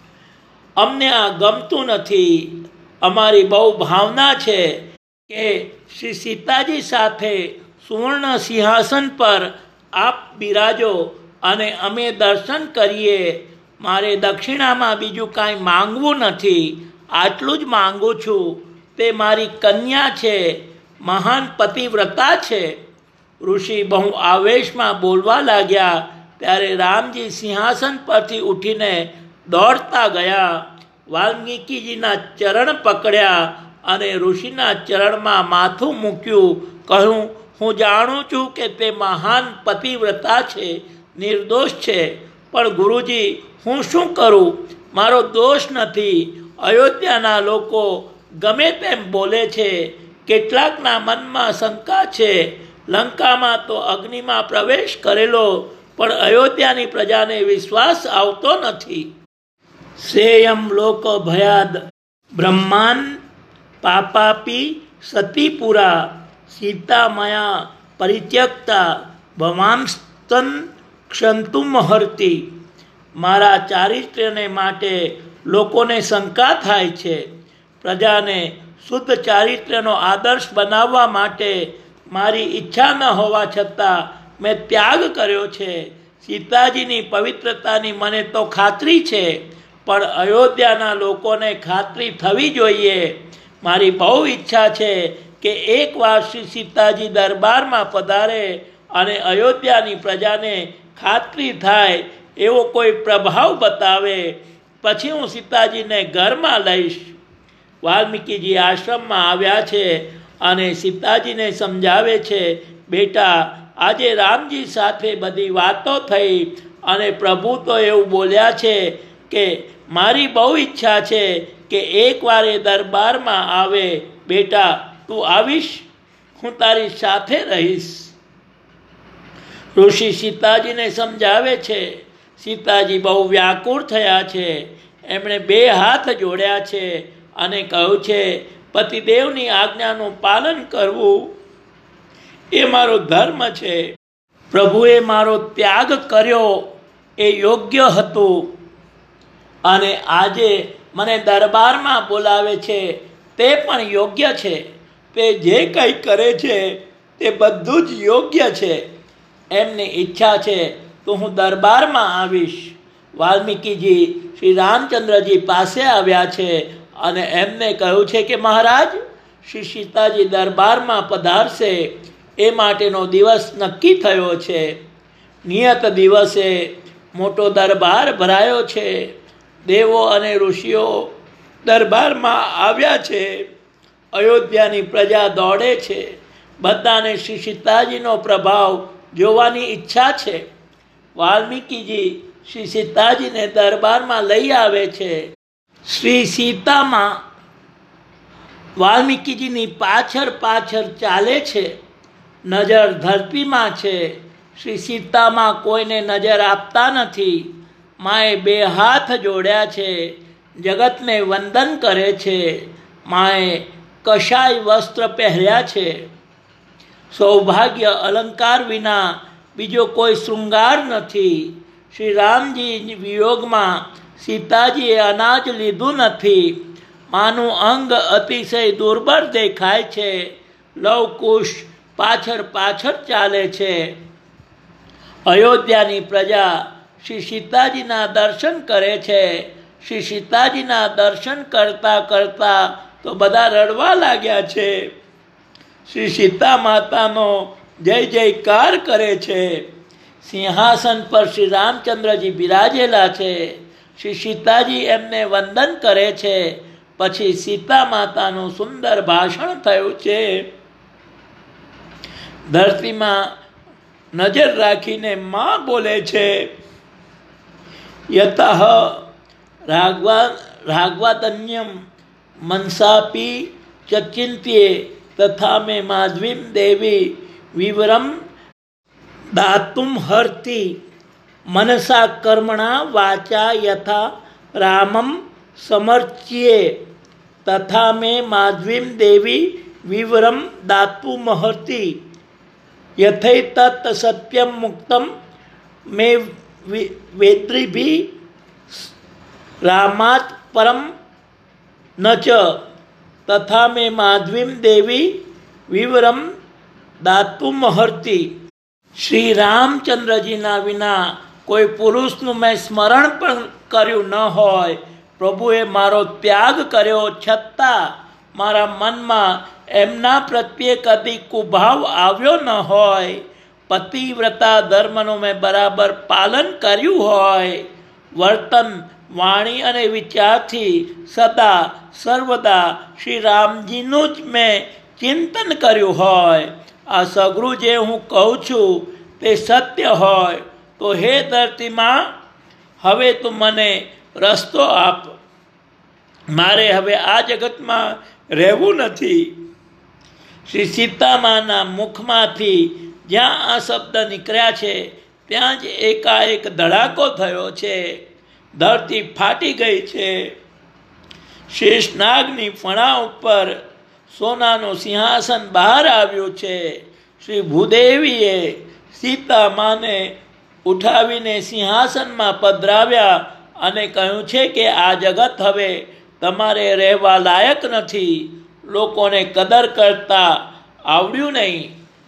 અમને આ ગમતું નથી. અમારી બહુ ભાવના છે કે શ્રી સીતાજી સાથે સુવર્ણ સિંહાસન પર આપ બિરાજો અને અમે દર્શન કરીએ. મારે દક્ષિણામાં બીજું કાંઈ માંગવું નથી. આટલું જ માંગુ છું. તે મારી કન્યા છે, મહાન પતિવ્રતા છે. ઋષિ બહુ આવેશમાં બોલવા લાગ્યા ત્યારે રામજી સિંહાસન પરથી ઉઠીને દોડતા ગયા. વાલ્મીકીજીના ચરણ પકડ્યા અને ઋષિના ચરણમાં માથું મૂક્યું. કહ્યું, હું જાણું છું કે તે મહાન પતિવ્રતા છે, નિર્દોષ છે, પણ ગુરુજી હું શું કરું? મારો દોષ નથી. અયોધ્યાના લોકો ગમે તેમ બોલે છે. કેટલાકના મનમાં શંકા છે. લંકામાં તો અગ્નિમાં પ્રવેશ કરેલો પણ અયોધ્યાની પ્રજાને વિશ્વાસ આવતો નથી. શ્રેયમ લોક ભયાદ બ્રહ્માન પાપાપી સતીપુરા સીતામયા પરિત્યક્તા ભવાંસ્તન ક્ષંતુમહર્તિ. મારા ચારિત્ર્યને માટે લોકોને શંકા થાય છે. પ્રજાને શુદ્ધ ચારિત્ર્યનો આદર્શ બનાવવા માટે મારી ઈચ્છા ન હોવા છતાં મેં ત્યાગ કર્યો છે. સીતાજીની પવિત્રતાની મને તો ખાતરી છે પણ અયોધ્યાના લોકોને ખાતરી થવી જોઈએ. મારી બહુ ઈચ્છા છે કે એકવાર શ્રી સીતાજી દરબારમાં પધારે અને અયોધ્યાની પ્રજાને ખાતરી થાય એવો કોઈ પ્રભાવ બતાવે, પછી હું સીતાજીને ઘરમાં લઈશ. વાલ્મીકીજી આશ્રમમાં આવ્યા છે અને સીતાજીને સમજાવે છે, બેટા આજે રામજી સાથે બધી વાતો થઈ અને પ્રભુ તો એવું બોલ્યા છે કે મારી બહુ ઈચ્છા છે કે એકવાર એ દરબારમાં આવે. બેટા તું આવીશ? હું તારી સાથે રહીશ. ઋષિ સીતાજીને સમજાવે છે. સીતાજી બહુ વ્યાકુળ થયા છે. એમણે બે હાથ જોડ્યા છે અને કહ્યું છે, પતિદેવની આજ્ઞાનું પાલન કરવું એ મારો ધર્મ છે. પ્રભુએ મારો ત્યાગ કર્યો એ યોગ્ય હતું અને આજે મને દરબારમાં બોલાવે છે તે પણ યોગ્ય છે. તે જે કંઈ કરે છે તે બધું જ યોગ્ય છે. એમની ઈચ્છા છે તો હું દરબારમાં આવીશ. વાલ્મીકીજી શ્રી રામચંદ્રજી પાસે આવ્યા છે અને એમને કહ્યું છે કે મહારાજ, શ્રી સીતાજી દરબારમાં પધારશે એ માટેનો દિવસ નક્કી થયો છે. નિયત દિવસે મોટો દરબાર ભરાયો છે. દેવો અને ઋષિઓ દરબારમાં આવ્યા છે. અયોધ્યાની પ્રજા દોડે છે. બધાને શ્રી સીતાજીનો પ્રભાવ જોવાની ઈચ્છા છે. વાલ્મીકીજી શ્રી સીતાજીને દરબારમાં લઈ આવે છે. શ્રી સીતામાં વાલ્મીકીજીની પાછળ પાછળ ચાલે છે. નજર ધરતીમાં છે. શ્રી સીતામાં કોઈને નજર આપતા નથી. માએ બે હાથ જોડ્યા છે. જગતને વંદન કરે છે. માએ કશાય વસ્ત્ર પહેર્યા છે. સૌભાગ્ય અલંકાર વિના બીજો કોઈ શૃંગાર નથી. શ્રી રામજી વિયોગમાં સીતાજીએ અનાજ લીધું નથી. માનું અંગ અતિશય દુર્બળ દેખાય છે. લવકુશ પાછળ પાછળ ચાલે છે. અયોધ્યાની પ્રજા શ્રી સીતાજીના દર્શન કરે છે. શ્રી સીતાજીના દર્શન કરતા કરતા તો બધા રડવા લાગ્યા છે. શ્રી સીતા માતાનો જય જયકાર કરે છે. સિંહાસન પર શ્રી રામચંદ્રજી બિરાજેલા છે. શ્રી સીતાજી એમને વંદન કરે છે. પછી સીતા માતાનું સુંદર ભાષણ થયું છે. ધરતીમાં નજર રાખીને માં બોલે છે, યતઃ રાઘવા રાઘવાદન્યમ મનસાપી ચિંત્યે તથા મે માધવીમ દેવી વિવરમ દાતુમ હર્તિ મનસા કર્મણા વાચા યથા રામમ સમર્ચ્યે તથા મે માધવીમ દેવી વિવરમ દાતુમ હર્તિ યથૈતત સત્યમ મુક્તમ મે વેત્રીભી રામાત પરમ ન ચ તથા મે માધવીમ દેવી વિવરમ દાતુમહર્તિ. શ્રી રામચંદ્રજીના વિના કોઈ પુરુષનું મેં સ્મરણ પણ કર્યું ન હોય. પ્રભુએ મારો ત્યાગ કર્યો છતાં મારા મનમાં એમના પ્રત્યે કદી કુભાવ આવ્યો ન હોય. પતિવ્રતા ધર્મનું મેં બરાબર પાલન કર્યું હોય. વર્તન, વાણી અને વિચારથી સદા સર્વદા શ્રી રામજીનું જ મેં ચિંતન કર્યું હોય. આ સઘળું જે હું કહું છું તે સત્ય હોય તો હે ધરતીમાં હવે તું મને રસ્તો આપ. મારે હવે આ જગતમાં રહેવું નથી. શ્રી સીતામાના મુખમાંથી જ્યાં આ શબ્દ નીકળ્યા છે ત્યાં જ એકાએક ધડાકો થયો છે. ધરતી ફાટી ગઈ છે. શેષનાગની ફણા ઉપર સોનાનું સિંહાસન બહાર આવ્યું છે. શ્રી ભૂદેવીએ સીતા માને ઉઠાવીને સિંહાસનમાં પધરાવ્યા અને કહ્યું છે કે આ જગત હવે તમારે રહેવા લાયક નથી. લોકોને કદર કરતા આવડ્યું નહીં.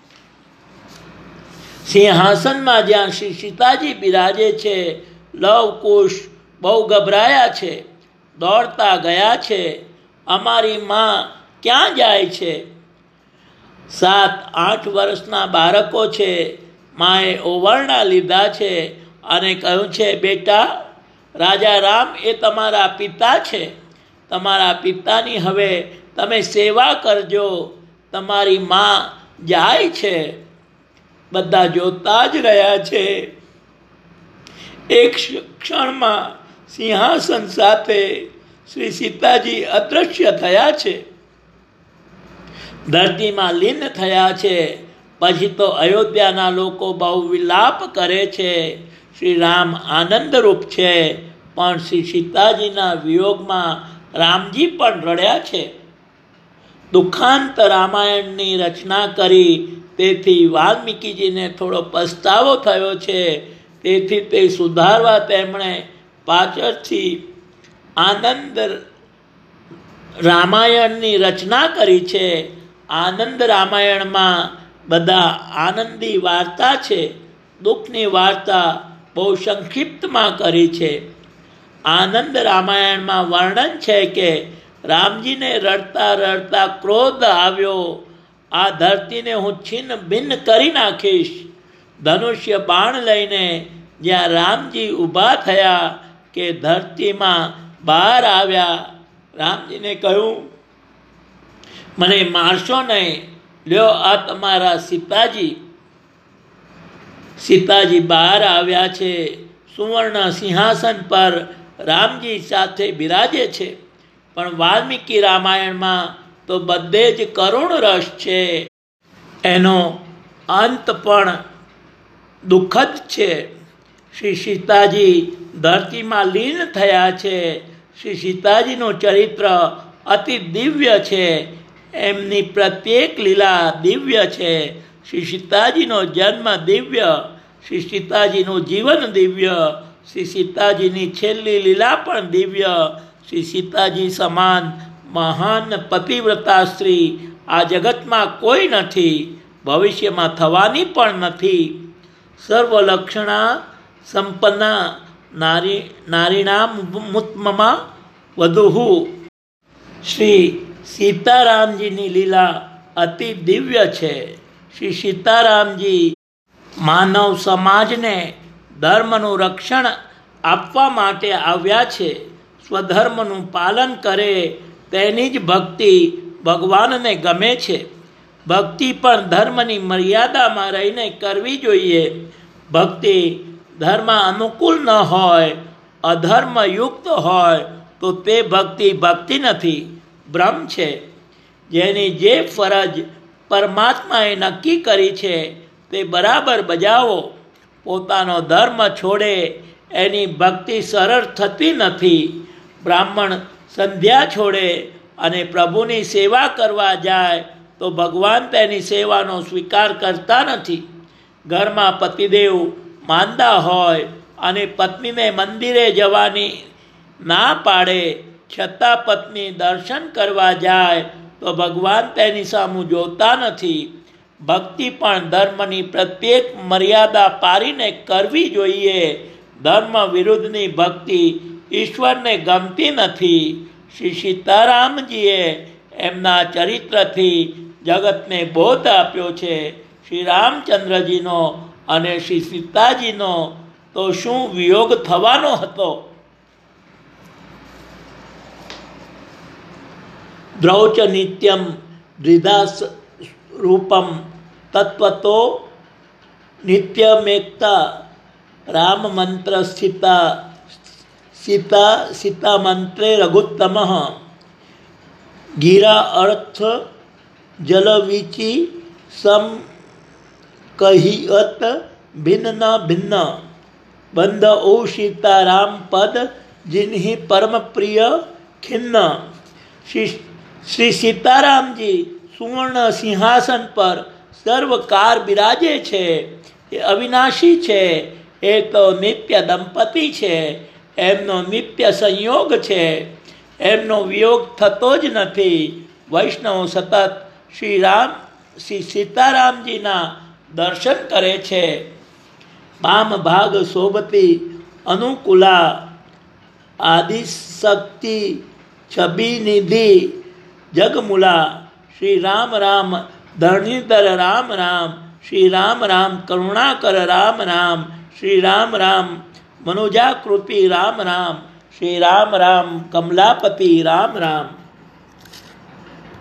સિંહાસનમાં જ્યાં શ્રી સીતાજી બિરાજે છે, લવકુશ બહુ ગભરાયા છે. દોડતા ગયા છે. અમારી માં ક્યાં જાય છે? સાત આઠ વર્ષના બાળકો છે. માએ ઓવરણા લીધા છે અને કહ્યું છે, બેટા, રાજા રામ એ તમારા પિતા છે. તમારા પિતાની હવે તમે સેવા કરજો. તમારી માં જાય છે. બધા જોતા જ રહ્યા છે. એક ક્ષણમાં સિંહાસન સાથે શ્રી સીતાજી અદૃશ્ય થયા છે. ધરતીમાં લીન થયા છે. પછી તો અયોધ્યાના લોકો બહુ વિલાપ કરે છે. શ્રી રામ આનંદરૂપ છે, પણ શ્રી સીતાજીના વિયોગમાં રામજી પણ રડ્યા છે. દુઃખાંત રામાયણની રચના કરી, તેથી વાલ્મીકીજીને થોડો પસ્તાવો થયો છે. તેથી તે સુધારવા તેમણે પાછળથી આનંદ રામાયણની રચના કરી છે. આનંદ રામાયણમાં બધા આનંદી વાર્તા છે. દુઃખની વાર્તા બહુ સંક્ષિપ્તમાં કરી છે. આનંદ રામાયણમાં વર્ણન છે કે રામજીને રડતા રડતા ક્રોધ આવ્યો. આ ધરતીને હું છિન્ન ભિન્ન કરી નાખીશ. ધનુષ્ય બાણ લઈને જ્યાં રામજી ઊભા થયા કે ધરતીમાં બહાર આવ્યા, રામજીને કહ્યું, મને મારશો નહીં, લ્યો આ તમારા સીતાજી. સીતાજી બહાર આવ્યા છે. સુવર્ણ સિંહાસન પર રામજી સાથે બિરાજે છે. પણ વાલ્મીકી રામાયણમાં તો બધે જ કરુણ રસ છે. એનો અંત પણ દુઃખદ છે. શ્રી સીતાજી ધરતીમાં લીન થયા છે. શ્રી સીતાજીનું ચરિત્ર અતિ દિવ્ય છે. એમની પ્રત્યેક લીલા દિવ્ય છે. શ્રી સીતાજીનો જન્મ દિવ્ય, શ્રી સીતાજીનું જીવન દિવ્ય, શ્રી સીતાજીની છેલ્લી લીલા પણ દિવ્ય. શ્રી સીતાજી સમાન મહાન પતિવ્રતા સ્ત્રી આ જગતમાં કોઈ નથી, ભવિષ્યમાં થવાની પણ નથી. સર્વલક્ષણા સંપન્ના નારી નારીણામ મુત્મમાં વધુ. શ્રી સીતારામજીની લીલા અતિ દિવ્ય છે. શ્રી સીતારામજી માનવ સમાજને ધર્મનું રક્ષણ આપવા માટે આવ્યા છે. સ્વધર્મનું પાલન કરે તેની જ ભક્તિ ભગવાનને ગમે છે. ભક્તિ પણ ધર્મની મર્યાદામાં રહીને કરવી જોઈએ. ભક્તિ ધર્મ અનુકૂળ ન હોય, અધર્મયુક્ત હોય તો તે ભક્તિ ભક્તિ નથી, ભ્રમ છે. જેની જે ફરજ પરમાત્માએ નક્કી કરી છે તે બરાબર બજાવો. પોતાનો ધર્મ છોડે એની ભક્તિ સરળ થતી નથી. બ્રાહ્મણ સંધ્યા છોડે અને પ્રભુની સેવા કરવા જાય તો ભગવાન તેની સેવાનો સ્વીકાર કરતા નથી. ઘરમાં પતિદેવ માંદા હોય અને પત્નીને મંદિરે જવાની ના પાડે, છતાં પત્ની દર્શન કરવા જાય તો ભગવાન તેની સામું જોતા નથી. ભક્તિ પણ ધર્મની પ્રત્યેક મર્યાદા પારીને કરવી જોઈએ. ધર્મ વિરુદ્ધની ભક્તિ ઈશ્વરને ગમતી નથી. શ્રી સીતારામજીએ એમના ચરિત્રથી જગતને બોધ આપ્યો છે. શ્રી રામચંદ્રજીનો અને શ્રી સીતાજીનો તો શું વિયોગ થવાનો હતો. દ્રૌચ નિત્યમ દ્વિધા રૂપમ તત્વતો નિત્યમેકતા રામ મંત્ર સ્થિતા સીતા સીતા મંત્રે રઘુત્તમ ગીરા અર્થ જલવીચી સમ કહિયત ભિન્ન ભિન્ન બંધ ઓ સીતારામ પદ जिन्हीं परम प्रिय खिन्न। श्री श्री सीतारामजी सुवर्ण सिंहासन पर सर्वकार बिराजे छे। એ અવિનાશી છે, એ તો નિત્ય દંપતિ છે, એમનો નિત્ય સંયોગ છે, એમનો વિયોગ થતો જ નથી. વૈષ્ણવ સતત શ્રી રામ શ્રી સીતારામજીના દર્શન કરે છે. પામ ભાગ શોભતી અનુકૂલા આદિશક્તિ છબી નિધિ જગમૂલા. શ્રી રામ રામ ધરણીધર રામ રામ, श्री राम राम करुणाकर राम राम, श्री राम राम मनुजाकृति राम राम, श्री राम राम कमलापति राम राम।